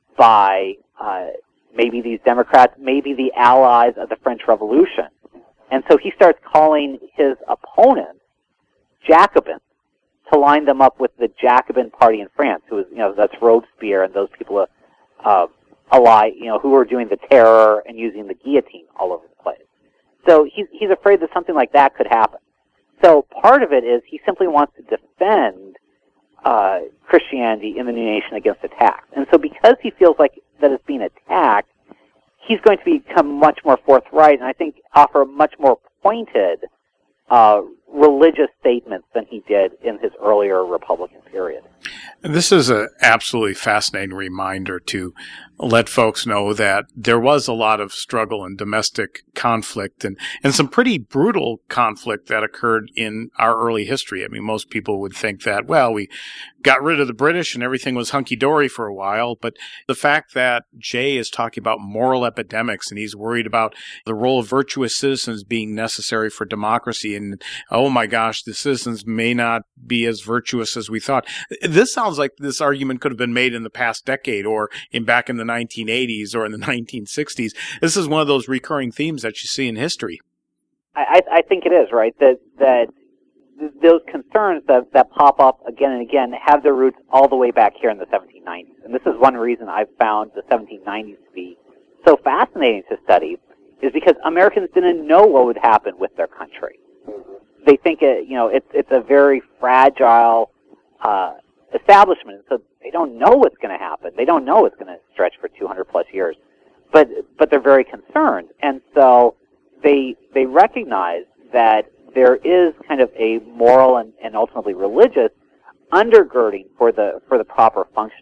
by uh, maybe these Democrats, maybe the allies of the French Revolution. And so he starts calling his opponents Jacobins to line them up with the Jacobin Party in France, who is, you know, that's Robespierre and those people uh, ally, you know, who were doing the terror and using the guillotine all over the place. So he's he's afraid that something like that could happen. So part of it is he simply wants to defend uh, Christianity in the new nation against attacks. And so because he feels like that it's being attacked, he's going to become much more forthright, and I think offer a much more pointed uh, religious statements than he did in his earlier Republican period. And this is an absolutely fascinating reminder to let folks know that there was a lot of struggle and domestic conflict and, and some pretty brutal conflict that occurred in our early history. I mean, most people would think that, well, we got rid of the British and everything was hunky-dory for a while. But the fact that Jay is talking about moral epidemics and he's worried about the role of virtuous citizens being necessary for democracy, and, oh my gosh, the citizens may not be as virtuous as we thought. This sounds like this argument could have been made in the past decade or in back in the nineteen eighties or in the nineteen sixties. This is one of those recurring themes that you see in history. I, I think it is, right? That that th- those concerns that, that pop up again and again have their roots all the way back here in the seventeen nineties. And this is one reason I've found the seventeen nineties to be so fascinating to study, is because Americans didn't know what would happen with their country. They think it, you know, it's it's a very fragile uh, establishment, so they don't know what's going to happen. They don't know it's going to stretch for two hundred plus years, but but they're very concerned, and so they they recognize that there is kind of a moral and, and ultimately religious undergirding for the for the proper functioning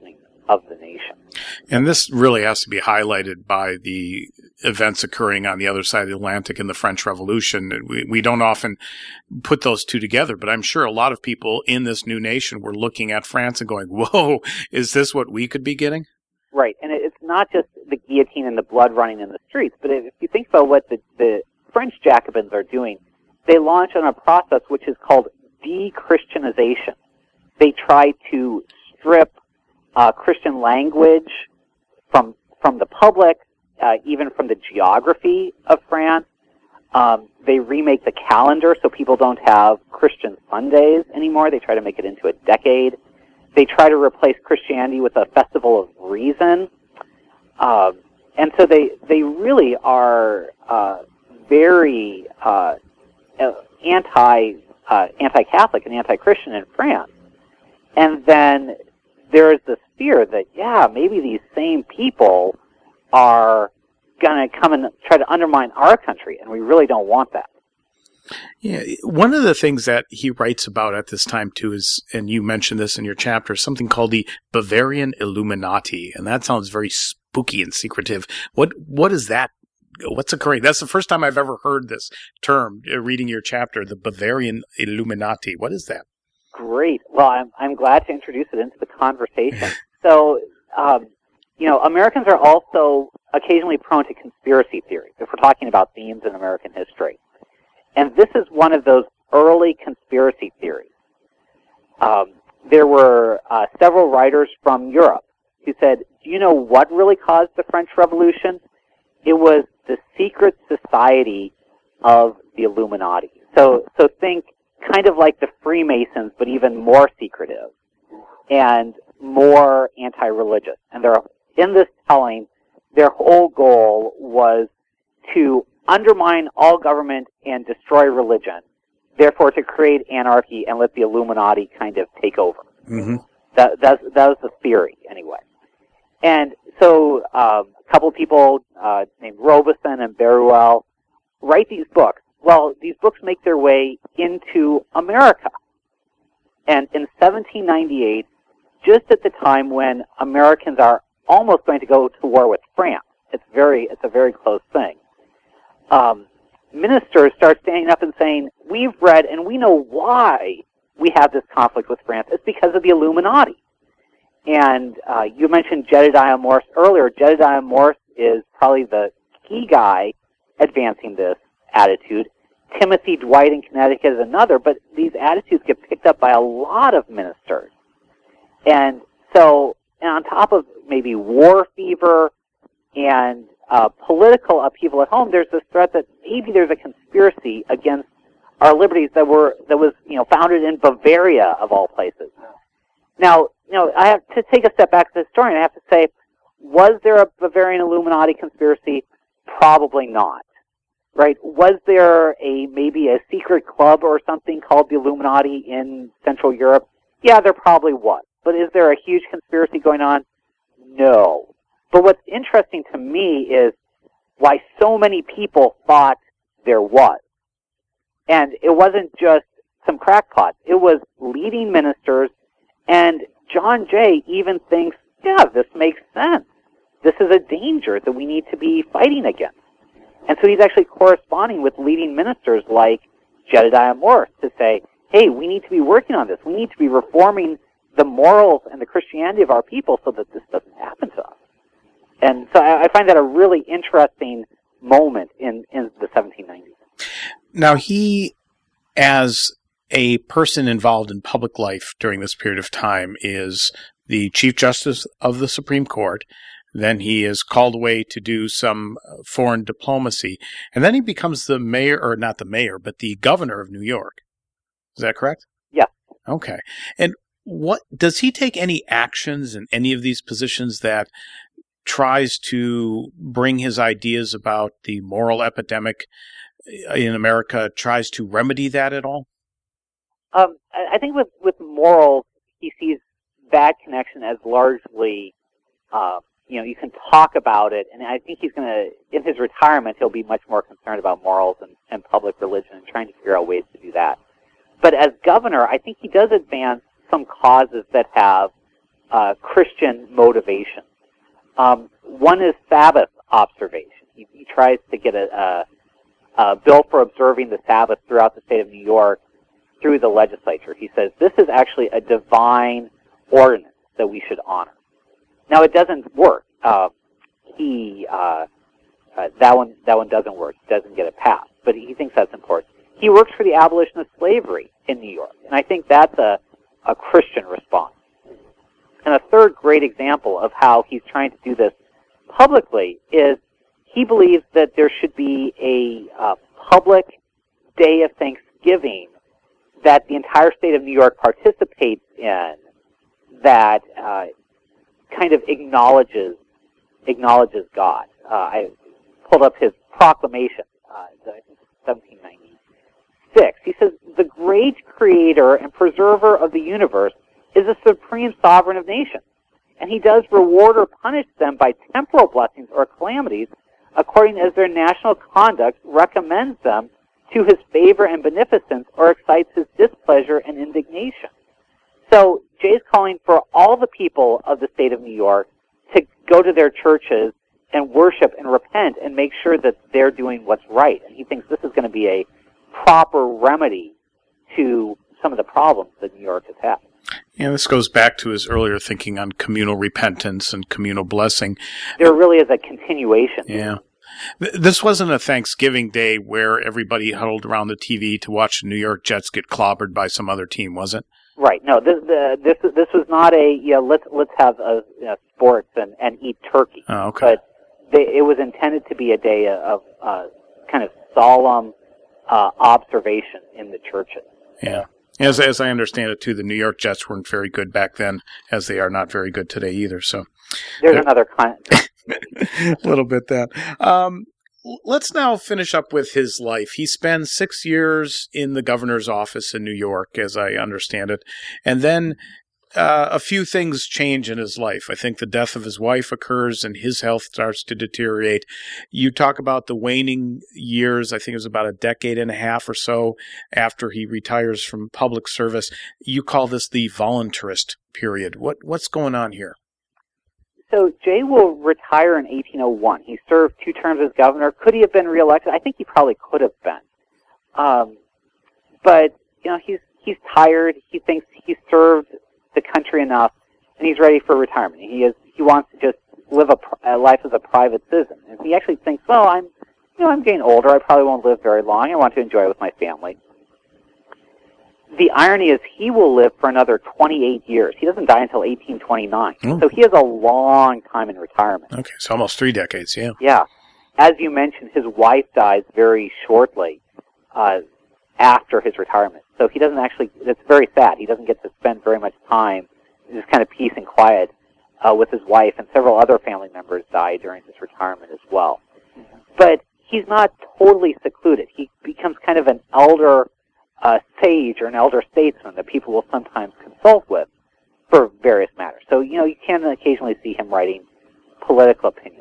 of the nation. And this really has to be highlighted by the events occurring on the other side of the Atlantic in the French Revolution. We, we don't often put those two together, but I'm sure a lot of people in this new nation were looking at France and going, whoa, is this what we could be getting? Right, and it's not just the guillotine and the blood running in the streets, but if you think about what the, the French Jacobins are doing, they launch on a process which is called de-Christianization. They try to strip uh, Christian language from from the public, uh, even from the geography of France. Um, they remake the calendar so people don't have Christian Sundays anymore. They try to make it into a decade. They try to replace Christianity with a festival of reason. Um, and so they, they really are uh, very uh, anti, uh, anti-Catholic and anti-Christian in France. And then there's this fear that, yeah, maybe these same people are going to come and try to undermine our country, and we really don't want that. Yeah, one of the things that he writes about at this time, too, is, and you mentioned this in your chapter, something called the Bavarian Illuminati, and that sounds very spooky and secretive. What What is that? What's occurring? That's the first time I've ever heard this term, uh, reading your chapter, the Bavarian Illuminati. What is that? Great. Well, I'm, I'm glad to introduce it into the conversation. So, um, you know, Americans are also occasionally prone to conspiracy theories, if we're talking about themes in American history. And this is one of those early conspiracy theories. Um, there were uh, several writers from Europe who said, do you know what really caused the French Revolution? It was the secret society of the Illuminati. So, so think kind of like the Freemasons, but even more secretive and more anti-religious. And they're, in this telling, their whole goal was to undermine all government and destroy religion, therefore to create anarchy and let the Illuminati kind of take over. Mm-hmm. That, that's, that was the theory, anyway. And so um, a couple of people uh, named Robeson and Beruel write these books. Well, these books make their way into America. And in seventeen ninety-eight, just at the time when Americans are almost going to go to war with France, it's very, it's a very close thing. Um, ministers start standing up and saying, we've read and we know why we have this conflict with France. It's because of the Illuminati. And uh, you mentioned Jedediah Morse earlier. Jedediah Morse is probably the key guy advancing this attitude. Timothy Dwight in Connecticut is another, but these attitudes get picked up by a lot of ministers. And so, and on top of maybe war fever and uh, political upheaval at home, there's this threat that maybe there's a conspiracy against our liberties that were that was you know founded in Bavaria of all places. Now, you know, I have to take a step back as a historian. I have to say, was there a Bavarian Illuminati conspiracy? Probably not. Right? Was there a maybe a secret club or something called the Illuminati in Central Europe? Yeah, there probably was. But is there a huge conspiracy going on? No. But what's interesting to me is why so many people thought there was. And it wasn't just some crackpots. It was leading ministers, and John Jay even thinks, yeah, this makes sense. This is a danger that we need to be fighting against. And so he's actually corresponding with leading ministers like Jedediah Morse to say, hey, we need to be working on this. We need to be reforming the morals and the Christianity of our people so that this doesn't happen to us. And so I, I find that a really interesting moment in, in the seventeen nineties. Now, he, as a person involved in public life during this period of time, is the Chief Justice of the Supreme Court. Then he is called away to do some foreign diplomacy. And then he becomes the mayor, or not the mayor, but the governor of New York. Is that correct? Yeah. Okay. And what does he take any actions in any of these positions that tries to bring his ideas about the moral epidemic in America, tries to remedy that at all? Um, I think with, with morals, he sees that connection as largely... Uh, You know, you can talk about it, and I think he's going to, in his retirement, he'll be much more concerned about morals and, and public religion and trying to figure out ways to do that. But as governor, I think he does advance some causes that have uh, Christian motivation. Um, one is Sabbath observation. He, he tries to get a, a, a bill for observing the Sabbath throughout the state of New York through the legislature. He says this is actually a divine ordinance that we should honor. Now, it doesn't work. Uh, he uh, uh, that one that one doesn't work. He doesn't get it passed, but he thinks that's important. He works for the abolition of slavery in New York, and I think that's a, a Christian response. And a third great example of how he's trying to do this publicly is he believes that there should be a uh, public day of Thanksgiving that the entire state of New York participates in that uh, kind of acknowledges acknowledges God. Uh, I pulled up his proclamation, uh, seventeen ninety-six. He says, "The great creator and preserver of the universe is the supreme sovereign of nations, and he does reward or punish them by temporal blessings or calamities according as their national conduct recommends them to his favor and beneficence or excites his displeasure and indignation." So Jay's calling for all the people of the state of New York to go to their churches and worship and repent and make sure that they're doing what's right. And he thinks this is going to be a proper remedy to some of the problems that New York has had. Yeah, this goes back to his earlier thinking on communal repentance and communal blessing. There really is a continuation. Yeah. This wasn't a Thanksgiving Day where everybody huddled around the T V to watch the New York Jets get clobbered by some other team, was it? Right. No, this the, this this was not a you know, let's let's have a, you know, sports and, and eat turkey. Oh, okay. But they, it was intended to be a day of uh, kind of solemn uh, observation in the churches. Yeah. As as I understand it, too, the New York Jets weren't very good back then, as they are not very good today either. So there's another kind. A little bit that. Um, let's now finish up with his life. He spends six years in the governor's office in New York, as I understand it, and then uh, a few things change in his life. I think the death of his wife occurs and his health starts to deteriorate. You talk about the waning years. I think it was about a decade and a half or so after he retires from public service. You call this the voluntarist period. What what's going on here? So Jay will retire in eighteen oh one. He served two terms as governor. Could he have been reelected? I think he probably could have been. Um, but, you know, he's he's tired. He thinks he served the country enough, and he's ready for retirement. He is he wants to just live a, a life as a private citizen. And he actually thinks, well, I'm you know I'm getting older. I probably won't live very long. I want to enjoy it with my family. The irony is he will live for another twenty-eight years. He doesn't die until eighteen twenty-nine. Mm. So he has a long time in retirement. Okay, so almost three decades, yeah. Yeah. As you mentioned, his wife dies very shortly uh, after his retirement. So he doesn't actually, it's very sad. He doesn't get to spend very much time, just kind of peace and quiet uh, with his wife, and several other family members die during his retirement as well. Mm-hmm. But he's not totally secluded. He becomes kind of an elder uh, sage or an elder statesman that people will sometimes consult with for various matters. So, you know, you can occasionally see him writing political opinions.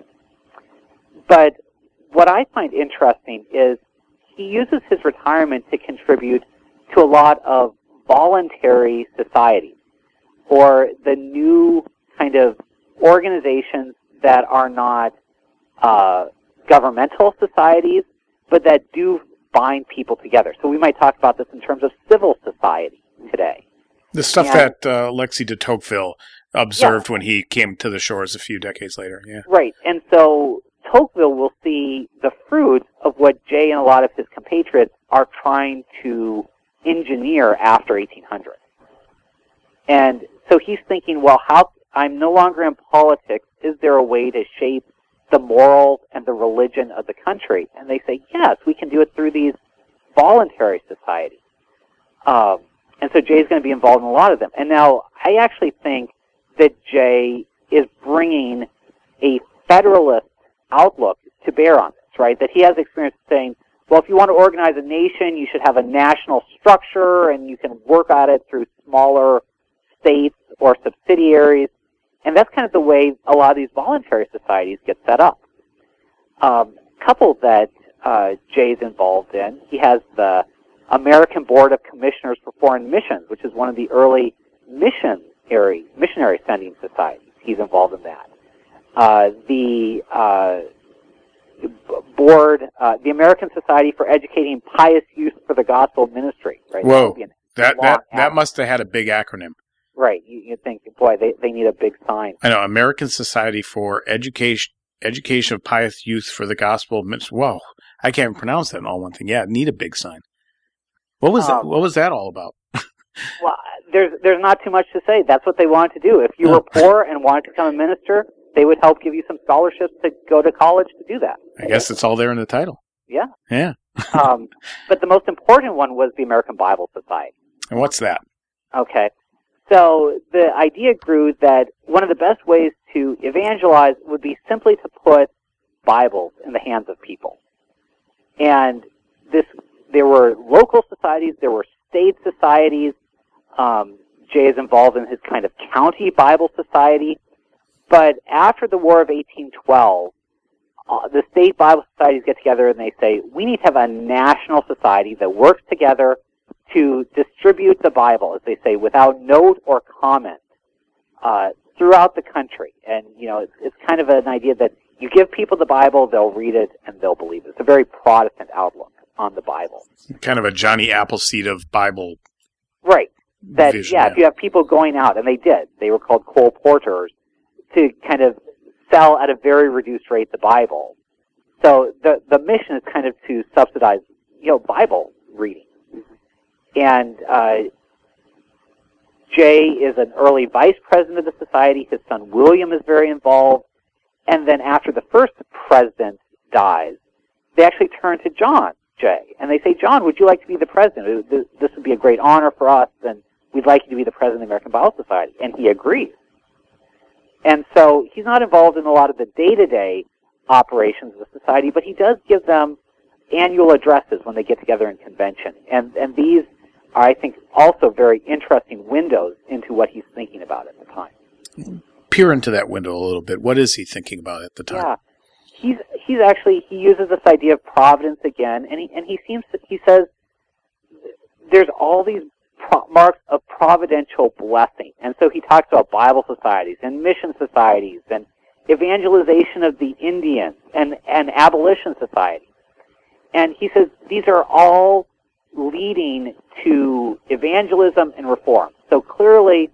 But what I find interesting is he uses his retirement to contribute to a lot of voluntary societies, or the new kind of organizations that are not uh, governmental societies, but that do bind people together. So we might talk about this in terms of civil society today. The stuff and, that uh, Alexis de Tocqueville observed yeah. when he came to the shores a few decades later. Yeah. Right. And so Tocqueville will see the fruits of what Jay and a lot of his compatriots are trying to engineer after eighteen hundred. And so he's thinking, well, how I'm no longer in politics. Is there a way to shape the morals and the religion of the country? And they say, yes, we can do it through these voluntary societies. Um, and so Jay's going to be involved in a lot of them. And now I actually think that Jay is bringing a federalist outlook to bear on this, right? That he has experience saying, well, if you want to organize a nation, you should have a national structure, and you can work at it through smaller states or subsidiaries. And that's kind of the way a lot of these voluntary societies get set up. Um, couple that uh, Jay's involved in, he has the American Board of Commissioners for Foreign Missions, which is one of the early missions missionary missionary sending societies. He's involved in that. Uh, the uh, board, uh, the American Society for Educating Pious Youth for the Gospel Ministry. Right? Whoa, that that, that must have had a big acronym. Right. You, you think, boy, they, they need a big sign. I know, American Society for Education Education of Pious Youth for the Gospel Ministry. Whoa, I can't even pronounce that in all one thing. Yeah, need a big sign. What was um, that? What was that all about? Well, there's there's not too much to say. That's what they wanted to do. If you were poor and wanted to become a minister, they would help give you some scholarships to go to college to do that. I guess it's all there in the title. Yeah. Yeah. um, but the most important one was the American Bible Society. And what's that? Okay. So the idea grew that one of the best ways to evangelize would be simply to put Bibles in the hands of people. And this, there were local societies, there were state societies. Um, Jay is involved in his kind of county Bible society. But after the War of eighteen twelve, uh, the state Bible societies get together and they say, we need to have a national society that works together to distribute the Bible, as they say, without note or comment, uh, throughout the country. And, you know, it's, it's kind of an idea that you give people the Bible, they'll read it, and they'll believe it. It's a very Protestant outlook on the Bible. Kind of a Johnny Appleseed of Bible. Right. That, vision, yeah, yeah, if you have people going out, and they did, they were called colporteurs, to kind of sell at a very reduced rate the Bible. So the the mission is kind of to subsidize, you know, Bible reading. And uh, Jay is an early vice president of the society. His son William is very involved. And then after the first president dies, they actually turn to John Jay. And they say, John, would you like to be the president? This would be a great honor for us, and we'd like you to be the president of the American Bible Society. And he agrees. And so he's not involved in a lot of the day-to-day operations of the society, but he does give them annual addresses when they get together in convention. And, and these are, I think, also very interesting windows into what he's thinking about at the time. Peer into that window a little bit. What is he thinking about at the time? Yeah, he's he's actually he uses this idea of providence again, and he and he seems to, he says there's all these pro- marks of providential blessing, and so he talks about Bible societies and mission societies and evangelization of the Indians and and abolition societies, and he says these are all leading to evangelism and reform. So clearly,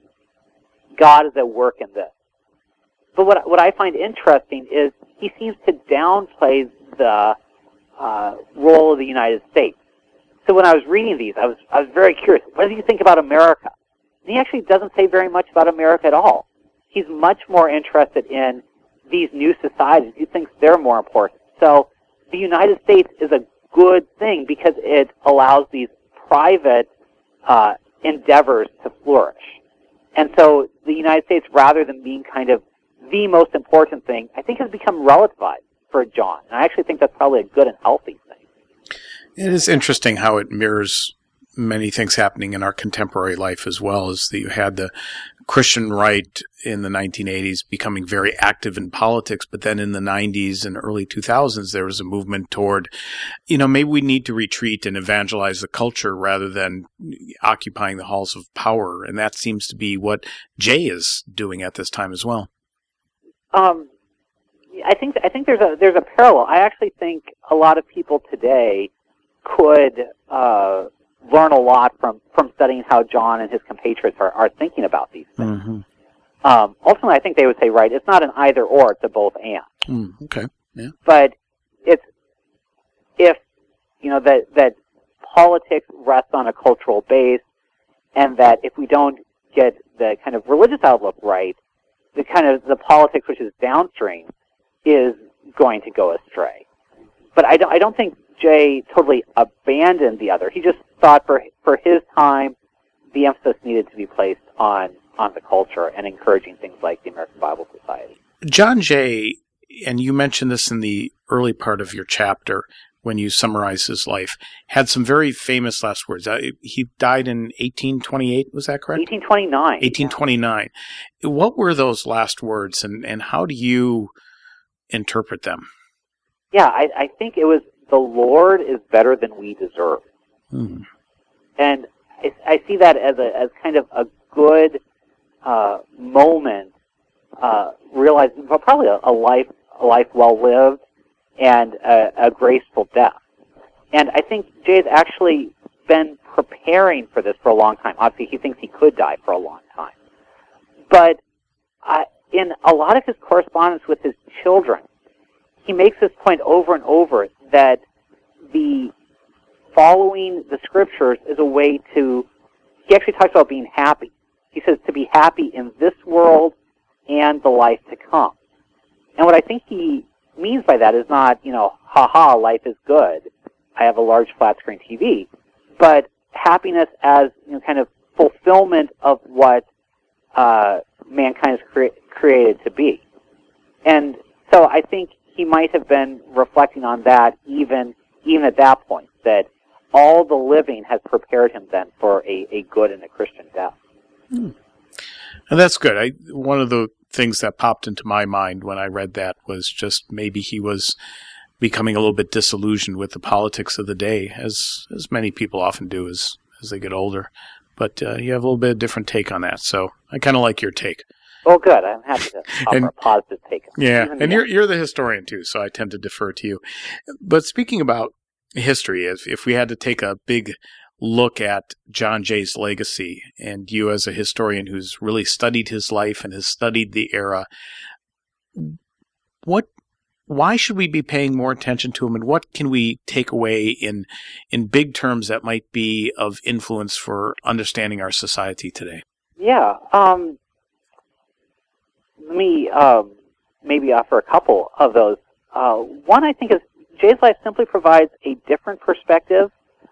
God is at work in this. But what what I find interesting is he seems to downplay the uh, role of the United States. So when I was reading these, I was I was very curious. What do you think about America? And he actually doesn't say very much about America at all. He's much more interested in these new societies. He thinks they're more important. So the United States is a good thing because it allows these private uh, endeavors to flourish. And so the United States, rather than being kind of the most important thing, I think has become relativized for John. And I actually think that's probably a good and healthy thing. It is interesting how it mirrors many things happening in our contemporary life as well, as that you had the Christian right in the nineteen eighties becoming very active in politics, but then in the nineties and early two thousands there was a movement toward, you know, maybe we need to retreat and evangelize the culture rather than occupying the halls of power, and that seems to be what Jay is doing at this time as well. Um, I think I think there's a there's a parallel. I actually think a lot of people today could uh, learn a lot from, from studying how John and his compatriots are, are thinking about these things. Mm-hmm. Um, ultimately, I think they would say, right, it's not an either or, it's a both and. Mm, okay, yeah. But it's, if, you know, that, that politics rests on a cultural base, and that if we don't get the kind of religious outlook right, the kind of, the politics which is downstream is going to go astray. But I don't, I don't think Jay totally abandoned the other. He just thought for for his time, the emphasis needed to be placed on, on the culture and encouraging things like the American Bible Society. John Jay, and you mentioned this in the early part of your chapter when you summarize his life, had some very famous last words. Uh, he died in eighteen twenty-eight, was that correct? eighteen twenty-nine. eighteen twenty-nine. Yeah. What were those last words, and, and how do you interpret them? Yeah, I, I think it was, the Lord is better than we deserve. Hmm. And I, I see that as a as kind of a good uh, moment, uh, realizing well, probably a, a life a life well lived and a, a graceful death. And I think Jay's actually been preparing for this for a long time. Obviously, he thinks he could die for a long time. But uh, in a lot of his correspondence with his children, he makes this point over and over that the following the scriptures is a way to, he actually talks about being happy. He says to be happy in this world and the life to come. And what I think he means by that is not, you know, ha-ha, life is good, I have a large flat screen T V, but happiness as, you know, kind of fulfillment of what uh, mankind is cre- created to be. And so I think he might have been reflecting on that even even at that point, that all the living has prepared him then for a, a good and a Christian death. Hmm. And that's good. I, one of the things that popped into my mind when I read that was just maybe he was becoming a little bit disillusioned with the politics of the day, as as many people often do as, as they get older. But uh, you have a little bit of different take on that, so I kind of like your take. Oh, good. I'm happy to offer and, a positive take. Yeah, Even and you're you're the historian too, so I tend to defer to you. But speaking about history, if if we had to take a big look at John Jay's legacy, and you as a historian who's really studied his life and has studied the era, what, why should we be paying more attention to him, and what can we take away in in big terms that might be of influence for understanding our society today? Yeah, um, let me um, maybe offer a couple of those. Uh, one, I think, is Jay's life simply provides a different perspective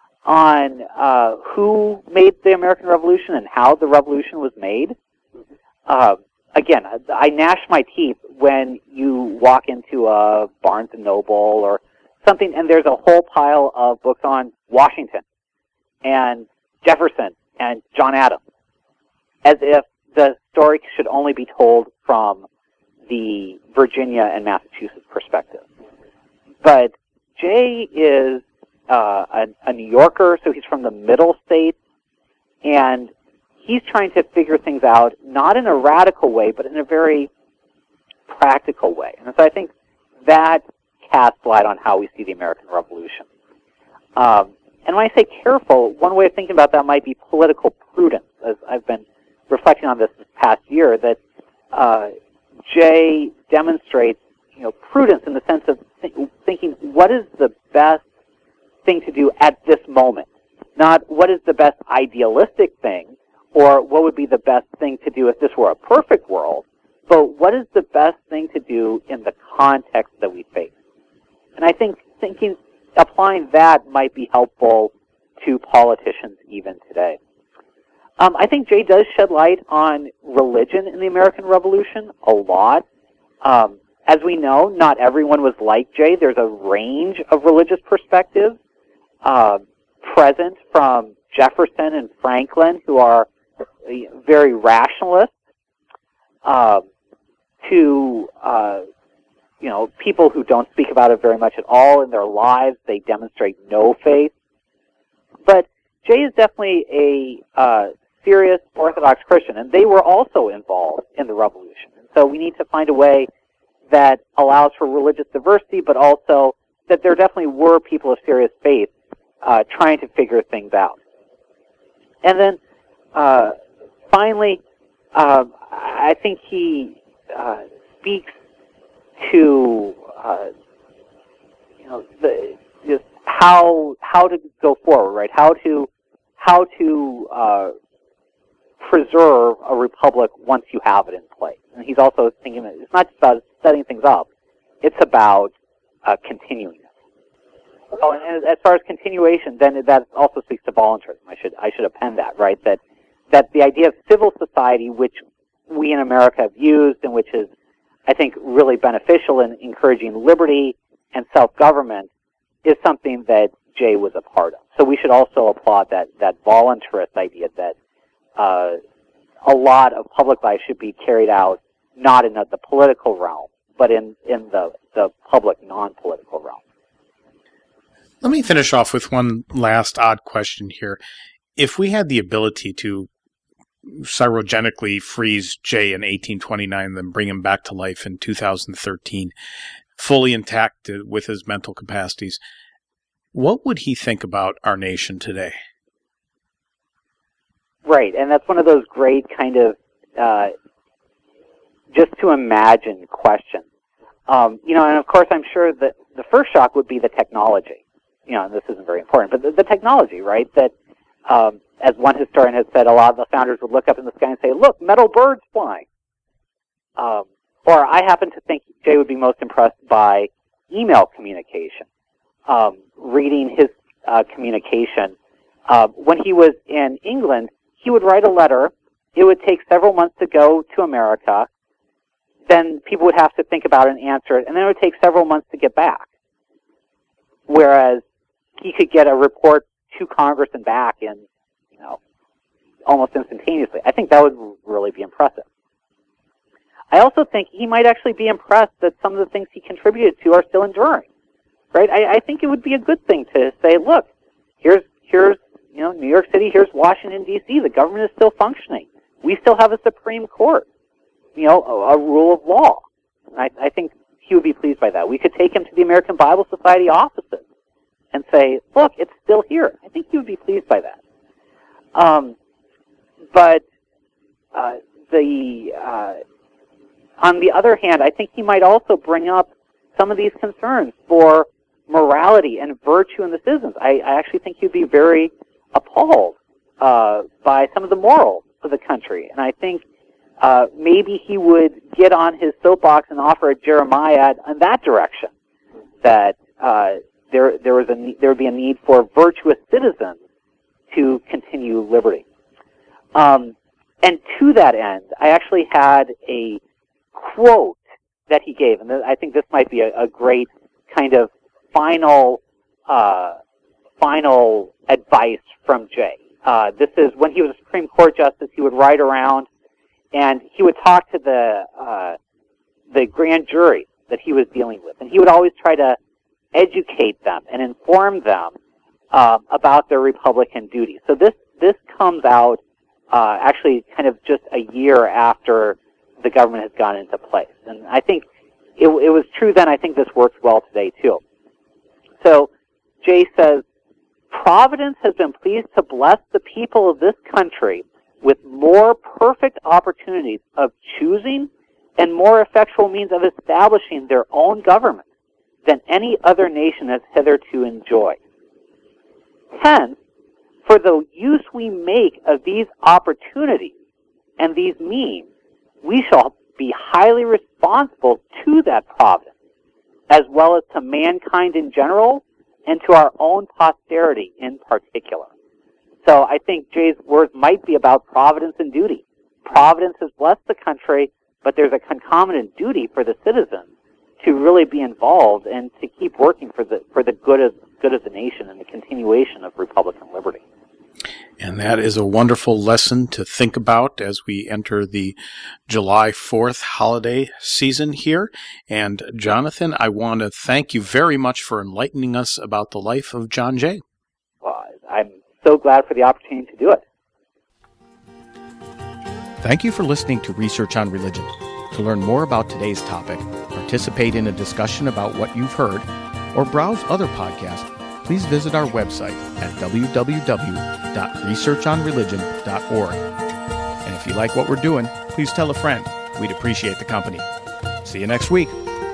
on uh, who made the American Revolution and how the revolution was made. Uh, again, I gnash my teeth when you walk into a Barnes and Noble or something, and there's a whole pile of books on Washington and Jefferson and John Adams, as if the story should only be told from the Virginia and Massachusetts perspective. But Jay is uh, a, a New Yorker, so he's from the middle states, and he's trying to figure things out, not in a radical way, but in a very practical way. And so I think that casts light on how we see the American Revolution. Um, and when I say careful, one way of thinking about that might be political prudence, as I've been reflecting on this this past year, that uh, Jay demonstrates, you know, prudence in the sense of th- thinking what is the best thing to do at this moment, not what is the best idealistic thing or what would be the best thing to do if this were a perfect world, but what is the best thing to do in the context that we face. And I think thinking, applying that might be helpful to politicians even today. Um, I think Jay does shed light on religion in the American Revolution a lot. Um, as we know, not everyone was like Jay. There's a range of religious perspectives uh, present from Jefferson and Franklin, who are very rationalist, uh, to uh, you know, people who don't speak about it very much at all in their lives. They demonstrate no faith. But Jay is definitely a uh, serious Orthodox Christian, and they were also involved in the revolution. And so we need to find a way that allows for religious diversity, but also that there definitely were people of serious faith uh, trying to figure things out. And then uh, finally, uh, I think he uh, speaks to uh, you know the just how how to go forward, right? How to how to uh, preserve a republic once you have it in place. And he's also thinking that it's not just about setting things up; it's about uh, continuing it. Oh, and as far as continuation, then that also speaks to voluntarism. I should I should append that, right? That that the idea of civil society, which we in America have used, and which is, I think, really beneficial in encouraging liberty and self-government, is something that Jay was a part of. So we should also applaud that that voluntarist idea that uh, a lot of public life should be carried out not in the, the political realm, but in, in the, the public non-political realm. Let me finish off with one last odd question here. If we had the ability to cyrogenically freeze Jay in eighteen twenty-nine and then bring him back to life in two thousand thirteen, fully intact with his mental capacities. What would he think about our nation today? Right, and that's one of those great kind of uh, just to imagine questions. Um, you know, and of course I'm sure that the first shock would be the technology. You know, and this isn't very important, but the, the technology, right, that um, as one historian has said, a lot of the founders would look up in the sky and say, look, metal birds flying. Um, or I happen to think Jay would be most impressed by email communication, um, reading his uh, communication. Uh, when he was in England, he would write a letter. It would take several months to go to America. Then people would have to think about it and answer it, and then it would take several months to get back. Whereas he could get a report to Congress and back in, you know, almost instantaneously. I think that would really be impressive. I also think he might actually be impressed that some of the things he contributed to are still enduring, right? I, I think it would be a good thing to say, look, here's, here's, you know, New York City, here's Washington, D C, the government is still functioning. We still have a Supreme Court, you know, a, a rule of law. And I, I think he would be pleased by that. We could take him to the American Bible Society offices and say, look, it's still here. I think he would be pleased by that. Um, but uh, the uh, on the other hand, I think he might also bring up some of these concerns for morality and virtue in the citizens. I, I actually think he'd be very appalled uh, by some of the morals of the country. And I think uh, maybe he would get on his soapbox and offer a Jeremiah in that direction, that uh, there there was a there would be a need for virtuous citizens to continue liberty. Um, and to that end, I actually had a quote that he gave, and I think this might be a, a great kind of final uh, final advice from Jay. Uh, this is when he was a Supreme Court justice. He would ride around and he would talk to the uh, the grand jury that he was dealing with, and he would always try to educate them and inform them uh, about their Republican duties. So this this comes out uh, actually kind of just a year after the government has gone into place, and I think it, it was true then. I think this works well today too. So Jay says, Providence has been pleased to bless the people of this country with more perfect opportunities of choosing and more effectual means of establishing their own government than any other nation has hitherto enjoyed. Hence, for the use we make of these opportunities and these means, we shall be highly responsible to that providence, as well as to mankind in general and to our own posterity in particular. So I think Jay's words might be about providence and duty. Providence has blessed the country, but there's a concomitant duty for the citizens to really be involved and to keep working for the for the good of good of the nation and the continuation of Republican liberty. And that is a wonderful lesson to think about as we enter the July fourth holiday season here. And Jonathan, I want to thank you very much for enlightening us about the life of John Jay. Well, I'm so glad for the opportunity to do it. Thank you for listening to Research on Religion. To learn more about today's topic, participate in a discussion about what you've heard, or browse other podcasts, please visit our website at w w w dot research on religion dot org. And if you like what we're doing, please tell a friend. We'd appreciate the company. See you next week.